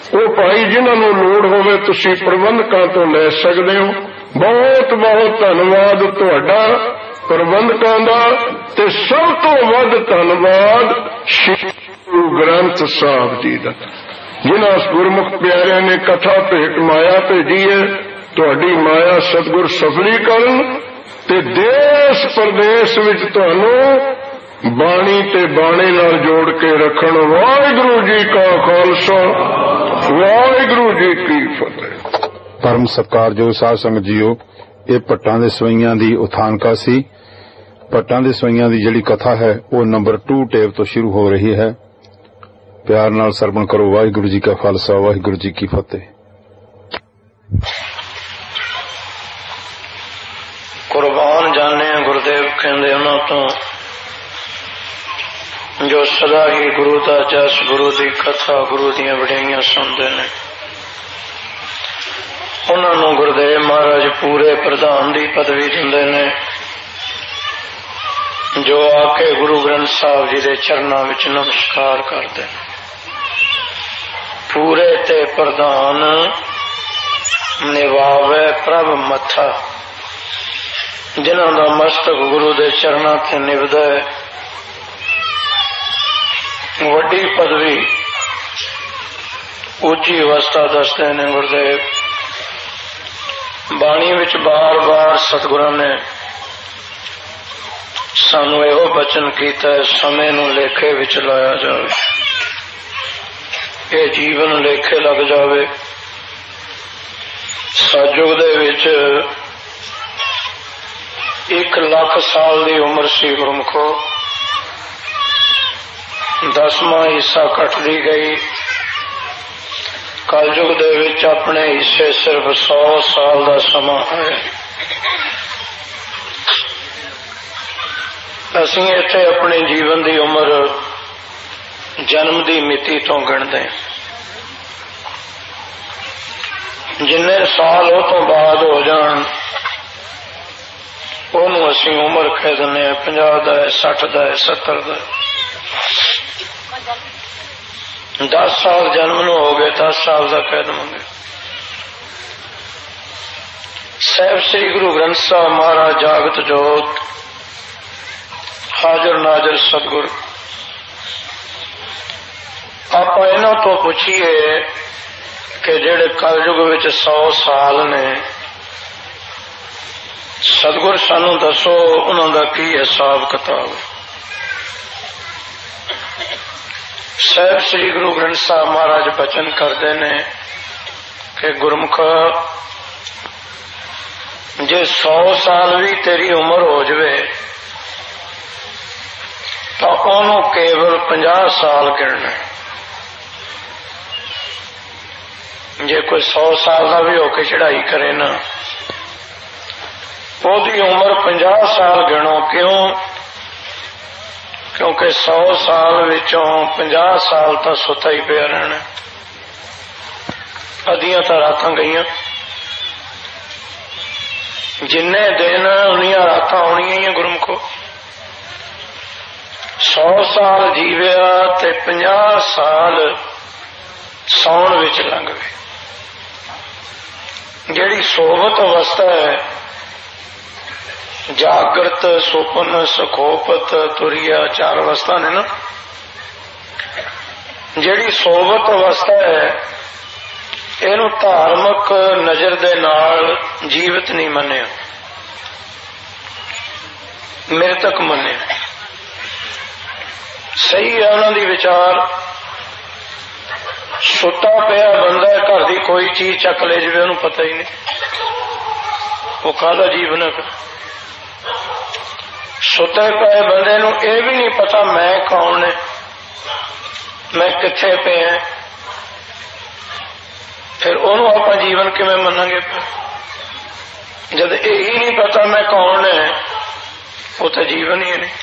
وہ بھائی جنہوں نے لوڑ ہوਵੇ تسی پربندکاں تو لے سکتے ہو. بہت بہت دھنواد تہاڈا پربندکاں دا تے سب تو ود دھنواد شری گرو گرنتھ صاحب جی دا جنہاں گرمکھ پیاریاں نے کتھا بھیٹ مایا بھیجی ہے. تہاڈی مایا ستگور سفلی کرن تے دیس پردیس وچ تہانوں بانی تے بانے نال جوڑ کے رکھن. واحگرو جی کا خالصہ واحگرو جی کی فتح. پرم ستکار جو ساਧ ਸੰਗਤ جیو یہ پٹاں دے سوئیاں دی اتھانکا سی. پٹاں دے سوئیاں دی جڑی کتھا ہے وہ نمبر ٹو ٹیپ تو شروع ہو رہی ہے. پیار نال سربن کرو. واحگرو جی کا خالصہ واحگرو جی کی فتح. قربان جانے گردیو کہندے انہاں تو جو سدا ہی گرو دا جس گرو دی کتھا گرو دیاں وڈیاں سندے نے. انہاں نوں گردیو مہاراج پورے پردھان دی پدوی دیندے نے جو آ کے گرو گرنتھ صاحب جی دے چرناں وچ نمسکار کردے نے. پورے تے پردھان نواوے پرب متھا جنہاں دا مستک گرو دے چرناں تے نبدا ہے. وڈی پدوی اونچی وسطا دستے نے گردیو. بانی وچ بار بار ستگراں نے سانو یہ بچن کیتا ہے سمے نو لیکھے وچ لایا جاوے. یہ جیون لیکھے لگ جاوے. ساجوگ دے وچ ایک لاکھ سال دی عمر سی گرمکھو. دسواں حصہ کٹ دی گئی. کلجگ دے وچ اپنے حصے صرف سو سال دا سماں ہے. اسی اتنے اپنے جیون دی عمر جنم دی متی تو گنتے ہیں. جن سال وہ تو بعد ہو جان انہوں اسی عمر کہہ دینے ہیں. پنجاہ دا ہے, سٹھ دا ہے, ستر دا ہے. دس سال جنم نو ہو گئے, دس سال کا کہہ دوں گے. صاحب سری گرو گرنتھ صاحب مہاراج جاگت جوت حاضر ناظر ستگور. آپ انہوں تو پوچھیے کہ جڑے کلجگ وچ سو سال نے ستگور سانو دسو انہوں دا کی حساب کتاب. صاحب سری گرو گرنتھ صاحب مہاراج بچن کرتے ہیں کہ گرمکھ جے سو سال بھی تیری عمر ہو جائے تو انہوں کیول پنجاہ سال گننا. جے کوئی سو سال کا بھی ہو کے چڑھائی کرے نا وہ عمر پنجاہ سال گنو. کیوں؟ کیونکہ سو سال وچوں پنجاہ سال تو ستا ہی پیا رہنا. ادیاں تو راتاں گئیاں. جن دن انیاں راتاں ہونیاں ہی گرمکھو. سو سال جیویا تے پنجاہ سال ساؤن وچ لنگ گئے. جیڑی صحبت اوستھا ہے جاگرت سوپن سکھوپت تریا چار اوستھا نے نا. جیڑی صحبت اوستھا ہے اینو دھارمک نظر دے نال جیوت نہیں منیا, مرتک منیا. صحیح ہے انہوں دی وچار. ستا پیا بندہ گھر دی کوئی چیز چک لے جائے انہوں پتہ ہی نہیں وہ کالا جیون ہے. ستے پے بندے نو یہ بھی نہیں پتا میں کون نے, میں کتنے پہ ہیں. پھر انہوں آپ جیون کیویں منیں گے؟ جب یہی نہیں پتا میں کون ہے وہ تو جیون ہی نہیں.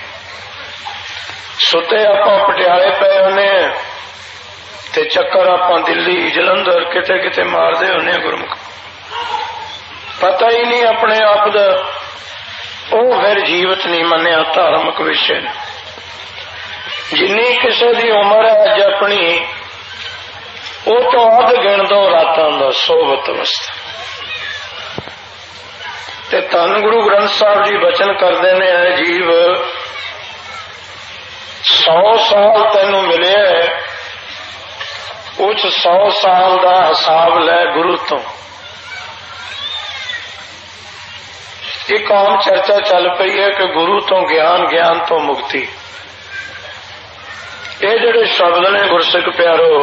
ستے آپ پٹیالے پے ہونے تے چکر آپ دلی جلندھر کتے کتے مارتے ہونے. گرمکھ پتہ ہی نہیں اپنے آپ دا. وہ پھر جیوت نہیں منیا دھارمک وشے نے. جنی کسی دی عمر ہے اج اپنی وہ تو अध गिण दो रातां दा सोबत अवस्था। ते धन गुरु ग्रंथ साहब जी बचन करते ने, है जीव सौ साल तेनू मिले, उस सौ साल का हिसाब लै गुरु तो। एक आम चर्चा चल पई है कि गुरु तो ज्ञान, ज्ञान तो मुक्ति। ये जिहड़े शब्द ने गुरसिख प्यारो,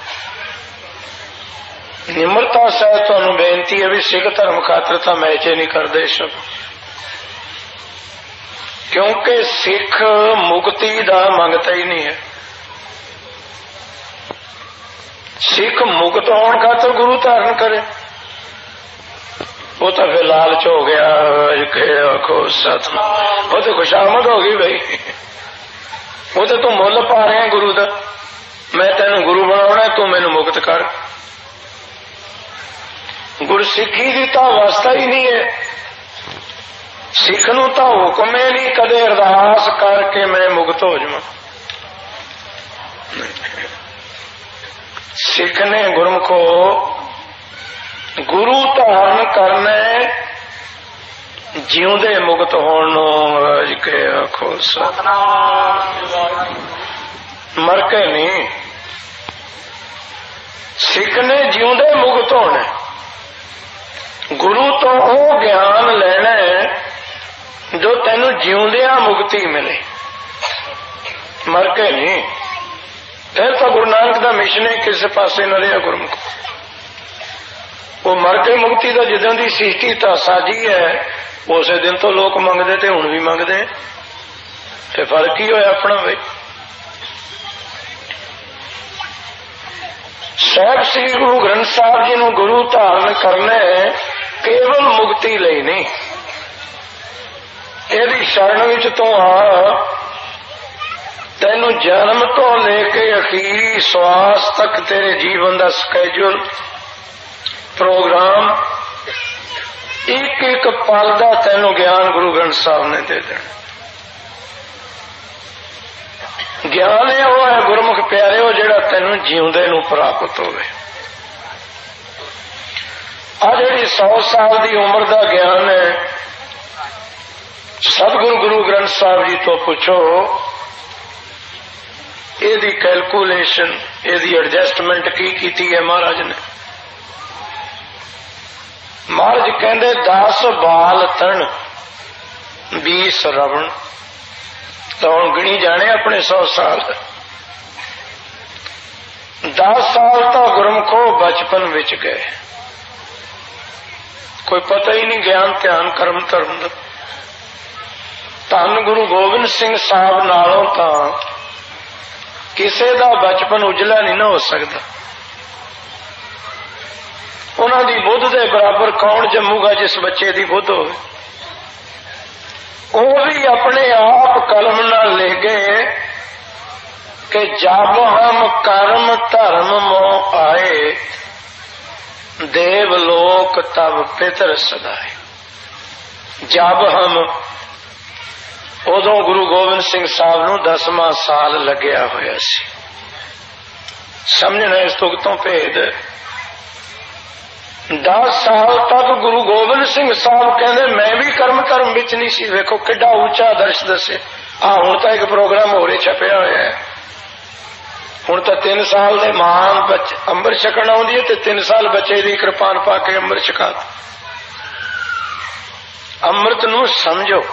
निम्रता सहित तुहानू बेनती है भी सिख धर्म खातर तो मैचे नहीं करते शब्द, क्योंकि सिख मुक्ति का मंगता ही नहीं है। सिख मुक्त होने खातर गुरु धारण करे, वो तो फिर लालच हो गया, आखो सतनाम, वो तो खुशामद हो गई भाई, वो तो तू मुल पा रहे गुरु का, मैं तेन गुरु बनाना, तू मैनू मुक्त कर। गुरसिखी की तो अवस्था ही नहीं है। सिख नूं तो हुक्म ही नहीं कदे अरदास करके मैं मुक्त हो जावां। सिख ने गुरमुखो गुरु धारण करना जिउंदे मुक्त होने, रज के आखो सतनाम, मर के नहीं। सिख ने जिउंदे मुक्त होने, गुरु तो वो ज्ञान लेना है जो तेनू जिउंदिया मुक्ति मिले, मर के नहीं। फिर तो गुरु नानक का मिशन ही किसी पासे न रहा गुरमुख। वो मर के मुक्ति का जिदन की सृष्टि तो साजी है, उस दिन तो लोग मंगते थे, हुण भी मंगते, फिर फर्क ही होया अपना भाई। साहब श्री गुरु ग्रंथ साहब जी नूं गुरु धारण करना है केवल मुक्ति लई नहीं। यदि शरण विच तो आ, तेनू जन्म तो लेके अखीरी श्वास तक तेरे जीवन का स्कैड्यूल प्रोग्राम एक एक पल का तेनू ज्ञान गुरु ग्रंथ साहब ने दे देना। ज्ञान है वो है गुरमुख प्यारे, वो जिहड़ा तेनू जीउंदे नू प्राप्त होवे। आ जिहड़ी सौ साल की उम्र का ज्ञान है, सतगुरु गुरु ग्रंथ साहब जी तो पूछो, ਇਹਦੀ कैलकुलेशन, ਇਹਦੀ एडजस्टमेंट की कीती है महाराज ने। महाराज कहते दस बाल तन बीस रवण, तो हम गिनी जाने अपने सौ साल। दस साल तो गुरमुखो बचपन विच गए, कोई पता ही नहीं ज्ञान ध्यान कर्म धर्म दा। धन गुरु गोबिंद सिंह साहब नालों तो किसी का बचपन उजला नहीं ना हो सकता। उन्हों की बुद्ध के बराबर कौन जमूगा जिस बच्चे की बुद्ध हो। वो भी अपने आप कलम न लिख गए कि जब हम कर्म धर्म मोह आए, देवलोक तब पितर सदाए। जब हम उदों गुरु गोबिंद सिंह साहब नूं दसवां साल लग्या होया सी। समझना इस तुगतों भेद। दस साल तक गुरु गोबिंद सिंह साहब कहते मैं भी कर्म धर्म विच नहीं सी। वेखो किड्डा ऊंचा आदर्श दसे। आ हुण तां एक प्रोग्राम हो रहा छपया होया है। हुण तां तीन साल दे मां बच्चे अंबर छकण आउंदी है ते तीन साल बच्चे दी कृपान पा के अंबर छका। अमृत नूं समझो,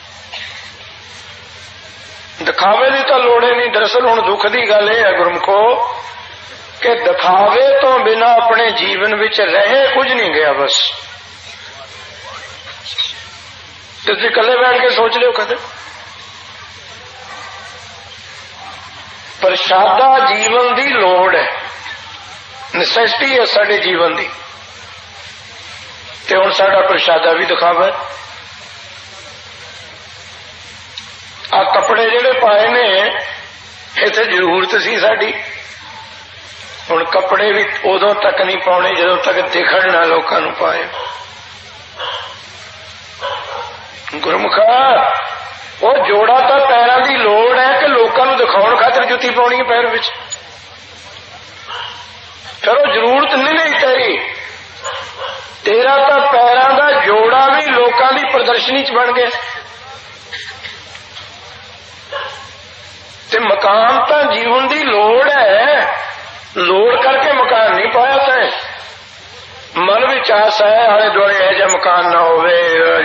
दिखावे की तो लोड़ नहीं। दरअसल हुण दुख की गल यह है गुरमुखो कि दिखावे तो बिना अपने जीवन विच रहे कुछ नहीं गया। बस तुसीं कल्ले बैठ के सोच लियो कदे। प्रसादा जीवन की लोड़ है, नेसेसिटी है साडे जीवन की। ते हुण साडा प्रसादा भी दिखावा है। आ कपड़े जिहड़े पाए ने इत्थे जरूरत सी साडी। हुण कपड़े भी उदों तक नहीं पाने जदों तक दिखण ना लोकां नूं पाए। गुरमुखा वो जोड़ा तो पैरों की लोड़ है कि लोकां नूं दिखाउण खातिर जुत्ती पाउणी है पैर विच। پھر وہ ضرورت نہیں نہیں تیری تیرا تو پیراں دا جوڑا بھی لوکاں دی پردرشنی چ بن گیا تے مکان تو جیون دی لوڑ ہے لوڑ کر کے مکان نہیں پایا تے من بھی چاس ہے آلے دوڑے ہے جا مکان نہ ہوئے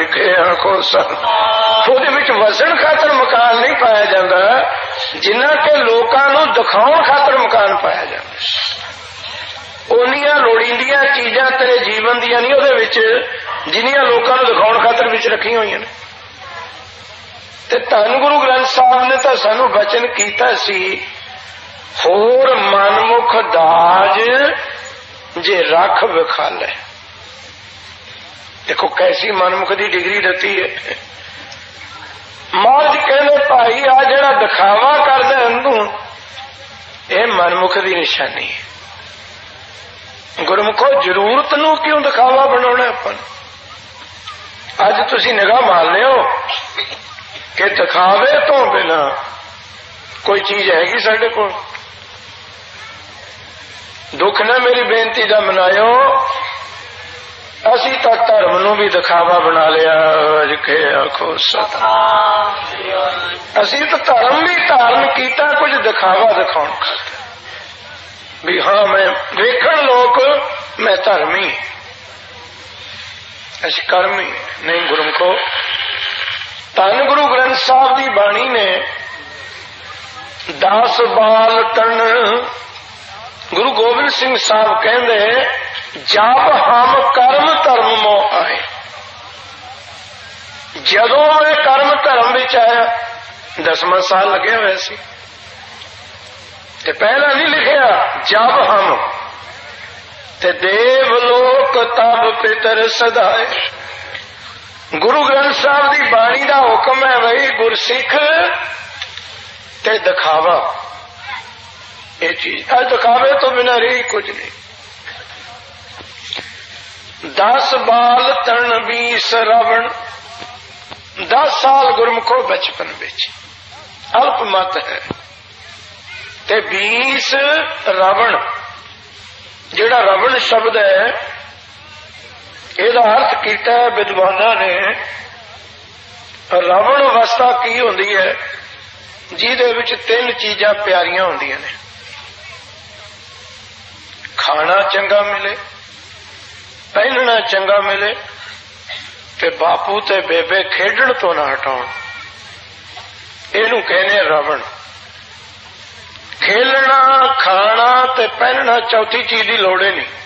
وسن خاطر مکان نہیں پایا جاتا جنہ کے لوکاں نو دکھاؤ خاطر مکان پایا جاتا اونیاں لوڑیندیاں چیزاں تیرے جیون دیاں نہیں وہ جنیاں لوکاں نو دکھاؤ خاطر وچ رکھی ہوئی نے تے دھن گرو گرنتھ صاحب نے تو سانو بچن کیتا سی ہور منمکھ داج جے رکھ وکھالے دیکھو کیسی منمکھ دی ڈگری دتی ہے مہاراج کہندے بھائی آ جڑا دکھاوا کردا اندوں اے منمکھ دی نشانی ہے گرمکھو ضرورت نو کیوں دکھاوا بناونا اپن اج تسی نگاہ مار لیو کہ دکھاوے تو بنا کوئی چیز ہے گی ساڈے کول دکھ نہ میری بےنتی دا منایو اسی تو دھرم نو بھی دکھاوا بنا لیا آخو اسی تو دھرم بھی دھارن کیتا کچھ دکھاوا دکھاؤ بھی ہاں میں ویکھن لوگ میں دھرمی اسی کرمی نہیں گرم کو دھن گرو گرنتھ صاحب دی بانی نے دس بال تن گرو گوبند سنگھ صاحب کہندے جب ہم کرم دھرم مو آئے جدوں میں کرم دھرم وچ آیا دسواں سال لگے ہوئے سی تے پہلا نہیں لکھیا جب ہم تے دیو لوک تب پتر سدائے گرو گرنتھ صاحب دی بانی دا حکم ہے بھائی گرسکھ تے دکھاوا یہ چیز اج دکھاوے تو بنا رہی کچھ نہیں دس بال تن بیس راون دس سال گرمکھو بچپن بچ الپ مت ہے تے بیس راون جڑا راون شبد ہے یہ ارتھ کیتا ہے بدوانا نے راون اوستھا کی ہوندی ہے جہدے وچ تین چیزاں پیاریاں ہوندیاں نے کھانا چنگا ملے پہننا چنگا ملے تے باپو تے بیبے کھیڈن تو نہ ہٹاؤ یہ کہنے راون کھیلنا کھانا تے پہننا چوتھی چیز کی لوڑ ہی نہیں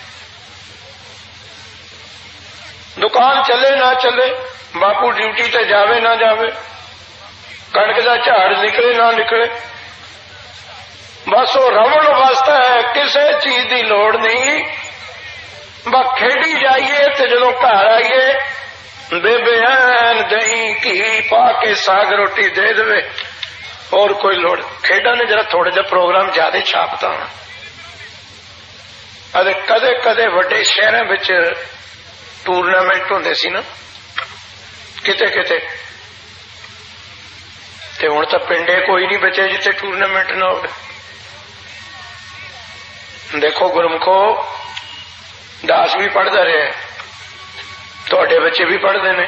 دکان چلے نہ چلے باپو ڈیوٹی تے جاوے نہ جاوے کنک کا جھاڑ نکلے نہ نکلے بس وہ رمن واسطہ ہے کسی چیز کی لوڑ نہیں بس کھیڈی جائیے تے جدوں گھر آئیے بیبے این دہی گھی پا کے ساگ روٹی دے دے اور کوئی لوڑ کھیڈا نے ذرا تھوڑا جا پروگرام زیادہ چھاپتا ہوں کدے کدے وڈے شہروں میں ٹورنامنٹ ہوندے سی نا کتے کتے تے ہن تو پنڈے کوئی نہیں بچے جتنے ٹورنامنٹ نہ ہو دیکھو گرمکھو داس بھی پڑھتا رہے تھوڑے بچے بھی پڑھتے ہیں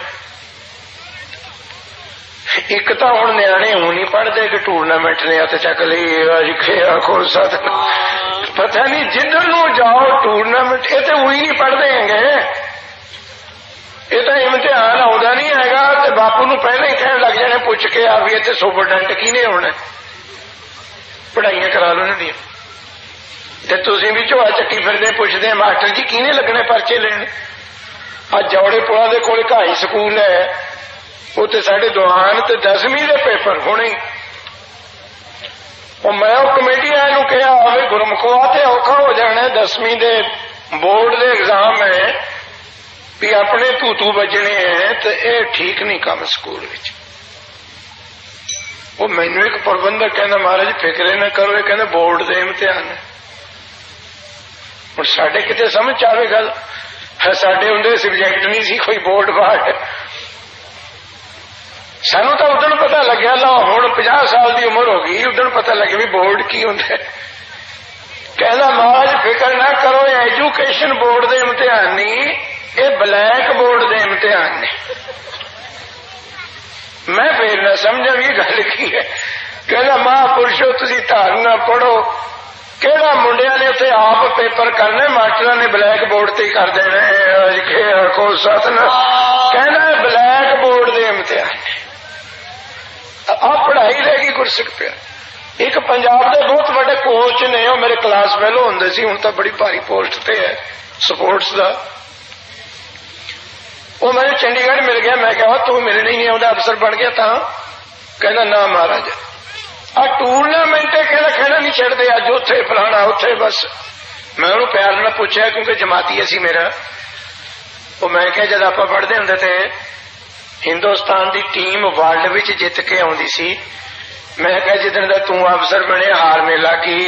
ایک تو ہوں نیانے ہوں نہیں پڑھتے کہ ٹورنامنٹ نے ہاتھ چک لی کھوسا پتہ نہیں جدھر نو جاؤ ٹورنامنٹ یہ تو وہی نہیں پڑھتے ہیں گے یہ تو امتحان آتا نہیں ہے باپو نو پہلے ہی کہنے لگ جانے پوچھ کے آ بھی اتنے سپرڈنٹ کی نہیں ہونا پڑھائیاں کرا لو دیا تھی بھی چوہا چکی پھرتے پوچھتے ہیں ماسٹر جی کینے لگنے پرچے لینے اج جوڑے پلا دے کول ہائی سکول ہے اتنے ساڈے دوان تے دسویں دے پیپر ہونے میں کمیٹی والے کہا آئے گرمکھوا تے اوکھا ہو جانا دسویں دے بورڈ دے ایگزام ہے بھی اپنے توتو بجنے ہیں تو یہ ٹھیک نہیں کام سکول وہ مینو ایک پربندک کہنا مہاراج فکرے نہ کرو یہ کہنا بورڈ دے امتحان ہے ہوں سڈے کتنے سمجھ آئے گل سڈے ہوں سبجیکٹ نہیں سی کوئی بورڈ بارڈ سانو تو ادھر پتا لگیا لو ہوں پناہ سال کی عمر ہو گئی ادھر پتا لگے بھی بورڈ کی ہوں کہنا مہاراج فکر نہ کرو ایجوکیشن بورڈ دے امتحان نہیں، یہ بلیک بورڈ دے امتحان نے. میں پھر نہ سمجھا بھی گل کی ہے. کہنا ماں پرشو تسی دھارنا پڑھو، کہڑا منڈیا نے اتنے آپ پیپر کرنے، ماسٹر نے بلیک بورڈ تے کر دینا کو ستنا. کہنا بلیک بورڈ دے امتحان آپ پڑھائی رہے گی گرسک پیا. ایک پنجاب دے بہت بڑے کوچ نے، وہ میرے کلاس فیلو ہوں سی، ہوں تو بڑی بھاری پوسٹ تے ہے سپورٹس دا. وہ مجھے چنڈی گڑھ مل گیا. میں کہا تو ملنے ہی نہیں آتا، افسر بن گیا تھا. کہنا نہ مہاراج آ ٹورنامنٹ کہنا کہنا نہیں چڑھتے، اج اتے فلانا اتے. بس میں انہوں پیار نہ پوچھا کیونکہ جماعتی سی میرا. وہ میں کہ جب آپ پڑھتے ہوں تھے ہندوستان دی ٹیم ورلڈ وچ جت کے آتی سی، میں کہ جدن کا توں افسر بنے ہار میلا کی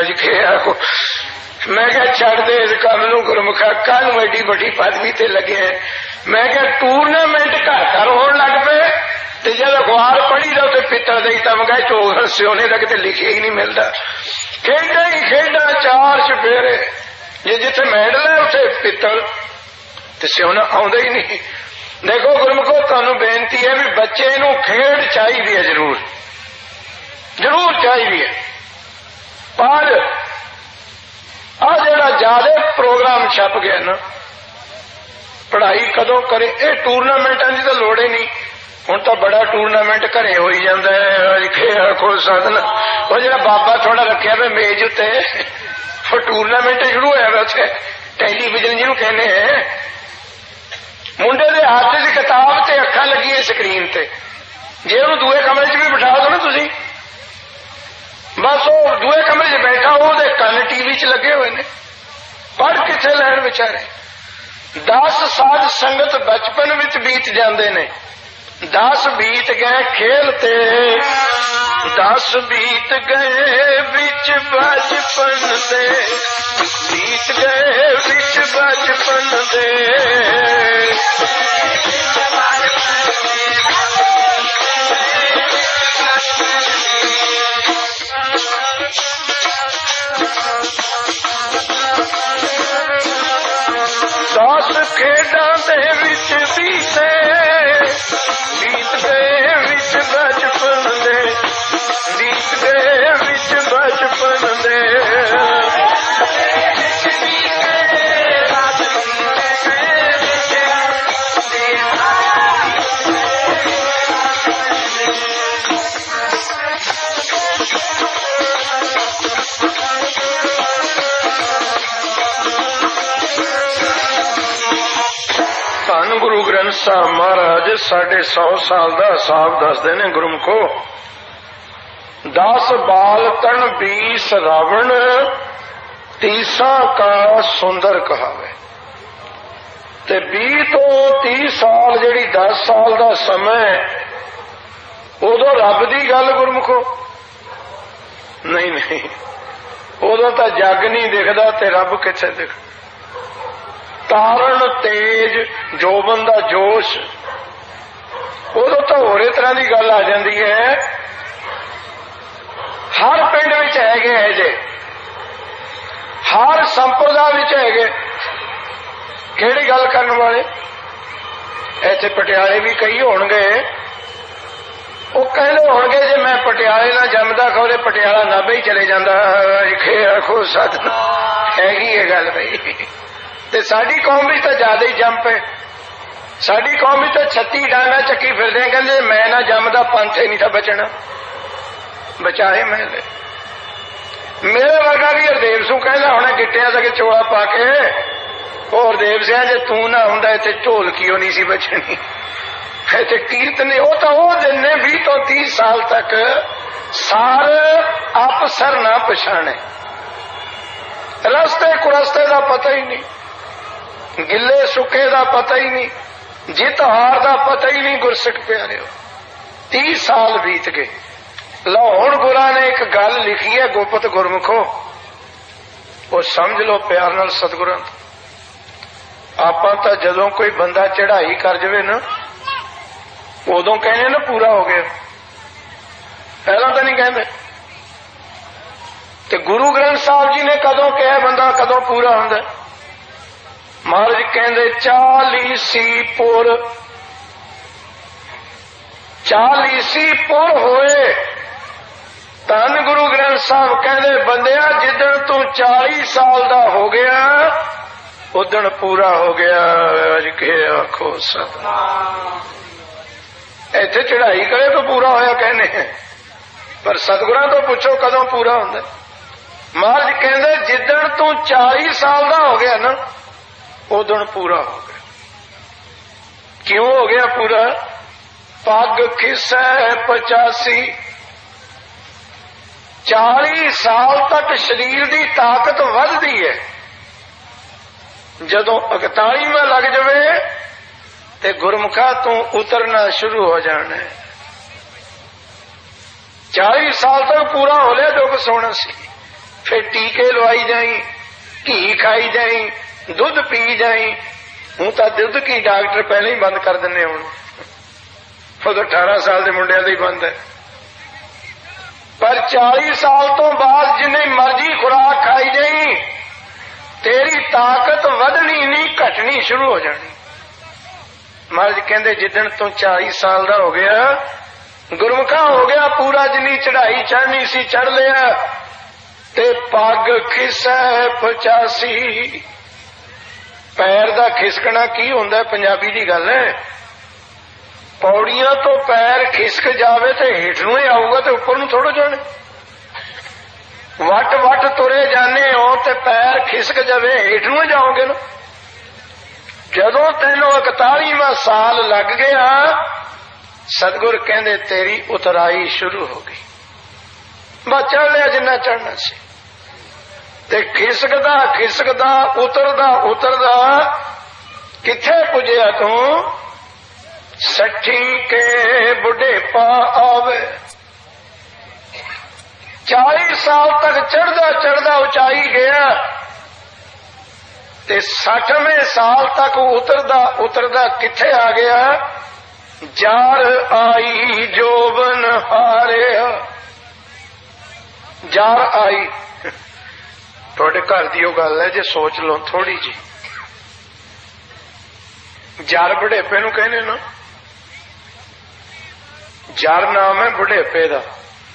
میں کہ چڑھ دے اس کام نو گرمکھا کل ایڈی بڑی پدوی تے لگے. میں کہ ٹورنامنٹ گھر گھر ہون لگ پے، تے جب اخبار پڑھی جاؤ تو پتر دئی تمغہ چوگن سونے تک تے لکھے ہی نہیں ملتا. کھیڈا ہی کھیڈا چار چپیرے، جی جتھے میڈل ہے اتنے پتل تے سونا آندا ہی نہیں. دیکھو گرمکھو تمہیں بےنتی ہے بھی بچے نو کھیڈ چاہیے، ضرور ضرور چاہیے. پر آ جڑا زیادہ پروگرام چھپ گیا نا، پڑھائی کدوں کرے. یہ ٹورنامنٹاں کی تو لوڑ ہی نہیں. ہوں تو بڑا ٹورنامنٹ گھرے ہو ہی جاتا ہے کھول سکنا. وہ جڑا بابا تھوڑا رکھا پہ میز اتنے، وہ ٹورنامنٹ شروع ہوا پہ اتنے ٹیلی ویژن جنہوں کہنے ہیں. منڈے کے ہاتھ کی کتاب تے اکھاں لگی ہے سکرین تے، جی وہ دوے کمرے چ بھی بٹھا دو نا تھی، بس وہ دوے کمرے چ بیٹھا وہ کن ٹی وی چ لگے ہوئے نے. پڑھ کتنے لین بچارے. دس سال سنگت بچپن وچ بیت جاندے نے، دس بیت گئے کھیلتے، دس بیت گئے بچ بچپن دے، بیت گئے بچ بچپن دے. دس کھیڈاں دے وچ بیتے، بیت گئے وچ بچپن دے، بیت گئے وچ بچپن دے. گرو گرنتھ صاحب مہاراج ساڑھے سو سال دا حساب دستے نے گرمکھو. دس بال تن بیس راون، تیسا کا سندر کہاوے. تے بی تو تی سال جیڑی دس سال دا سمے ادو رب دی گل گرمکھو نہیں نہیں، ادو تو جگ نہیں دکھتا تے رب کتنے دکھ. تارن تیج جو بندہ جوش ادو تو ہورے طرح کی گل آ جاتی ہے. ہر پنڈ ہے گے ہے جے، ہر سمپردا ہے گے. کہڑی گل کرنے والے ایتھے پٹیالے بھی کئی ہون گے، وہ کہنے ہون گے جی میں پٹیالے نہ جمدا کھولے پٹیالہ نابے ہی چلے جانا خو سد ہے یہ گل بھائی. تے ساری قوم بھی تو زیادہ ہی جم پے. ساری قوم بھی تو چھتی ڈانگا چکی پھرتے ہیں، کہتے میں نہ جمدا پنتھ ہی نہیں تھا بچنا، بچائے میں لے. میرے ورگا بھی ہردیو سو کہنا ہونا گٹیا تک چوڑا پا کے، وہ ہردیو سیا جی توں نہ ہوں اتنے ڈھولکی نہیں سی بچنی، اتنے کیرتن. وہ تو وہ دن نے بھی تو تیس سال تک سار آپ سر نہ پچھانے، رستے کرستے کا پتہ ہی نہیں، گلے سکے دا پتہ ہی نہیں، جیت ہار دا پتہ ہی نہیں. گرسک پیارے تیس سال بیت گئے. لو ہوں گرا نے ایک گل لکھی ہے گوپت گرمکھو، وہ سمجھ لو پیار نال ستگراں. آپ تو جدوں کوئی بندہ چڑھائی کر جائے نا ادو کہنے نا پورا ہو گیا، پہلا تو نہیں کہتے. تے گرو گرنتھ صاحب جی نے کدوں کہا بندہ کدوں پورا ہوندا؟ مہاراج کہندے چالیسی پور چالیسی پور ہوئے تن گرو گرنتھ صاحب کہندے بندیا جدن تو چالی سال دا ہو گیا ادن پورا ہو گیا. اج کے آخو ستنام. ایتھے چڑھائی کرے تو پورا ہویا کہنے پر ستگراں تو پوچھو کدوں پورا ہوندا؟ مہاراج کہندے جدن تو چالی سال دا ہو گیا نا ادن پورا ہو گیا. کیوں ہو گیا پورا؟ پگ کھسے پچاسی. چالی سال تک شریر دی طاقت ودتی ہے. جدوں اکتالی میں لگ جائے تے گرمکھا تو اترنا شروع ہو جانا ہے. چالی سال تک پورا ہو لیا جو کچھ سونا سی. پھر ٹیکے لوائی جائیں گھی کھائی جائیں دودھ پی جائیں. ہوں تو دودھ کی ڈاکٹر پہلے ہی بند کر دینے ہوں خود اٹھارہ سال کے منڈیا کا ہی بند ہے. پر چالی سال تو بعد جنہیں مرضی خوراک کھائی جائیں تیری طاقت ودنی نہیں گھٹنی شروع ہو جانی. مہاراج کہندے جدن تو چالی سال دا ہو گیا گرمکھا ہو گیا پورا جنی چڑھائی چڑھنی سی چڑھ لیا تے پگ کھسے پچاسی. پیر دا کھسکنا کی ہوندا ہے پنجابی دی گل ہے. پوڑیاں تو پیر کھسک جاوے تے ہیٹھ نوں ہی آؤ گا تے اوپر نوں تھوڑا جانے. وٹ وٹ ترے جانے ہو تے پیر کھسک جاوے ہیٹھ نوں جاؤ گے نا. جدوں تینوں اکتالیواں سال لگ گیا ستگور کہندے تیری اترائی شروع ہو گئی. بس چڑھ لیا جنہ چڑھنا سی تے کھسکدا کھسکدا اتردا اتردا کتھے پجیا تو سٹھی کے بڑھے پا آوے. چالی سال تک چڑھدا چڑھدا اچائی گیا تے سٹھویں سال تک اتردا اتردا کتھے آ گیا جار آئی جوبن ہاریا. جار آئی تھوڑے گھر دی گل ہے جی سوچ لو تھوڑی جی. جار بڑھےپے نو کہنے نا. جار نام ہے بڑھےپے دا.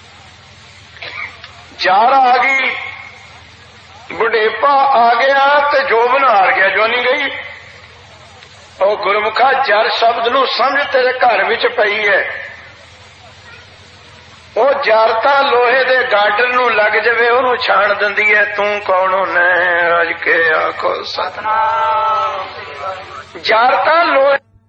جار آ گئی بڑھےپا آ گیا تے جوبن ہار گیا جوانی گئی. اور گرمکھا جر شبد نو سمجھ تیرے گھر وچ پئی ہے. وہ جارتا لوہے دے گاڈر نو لگ جائے انہوں چھان دندی ہے تو کون ہونا ہے. اج کے آخو ستنام. جارتا لوہے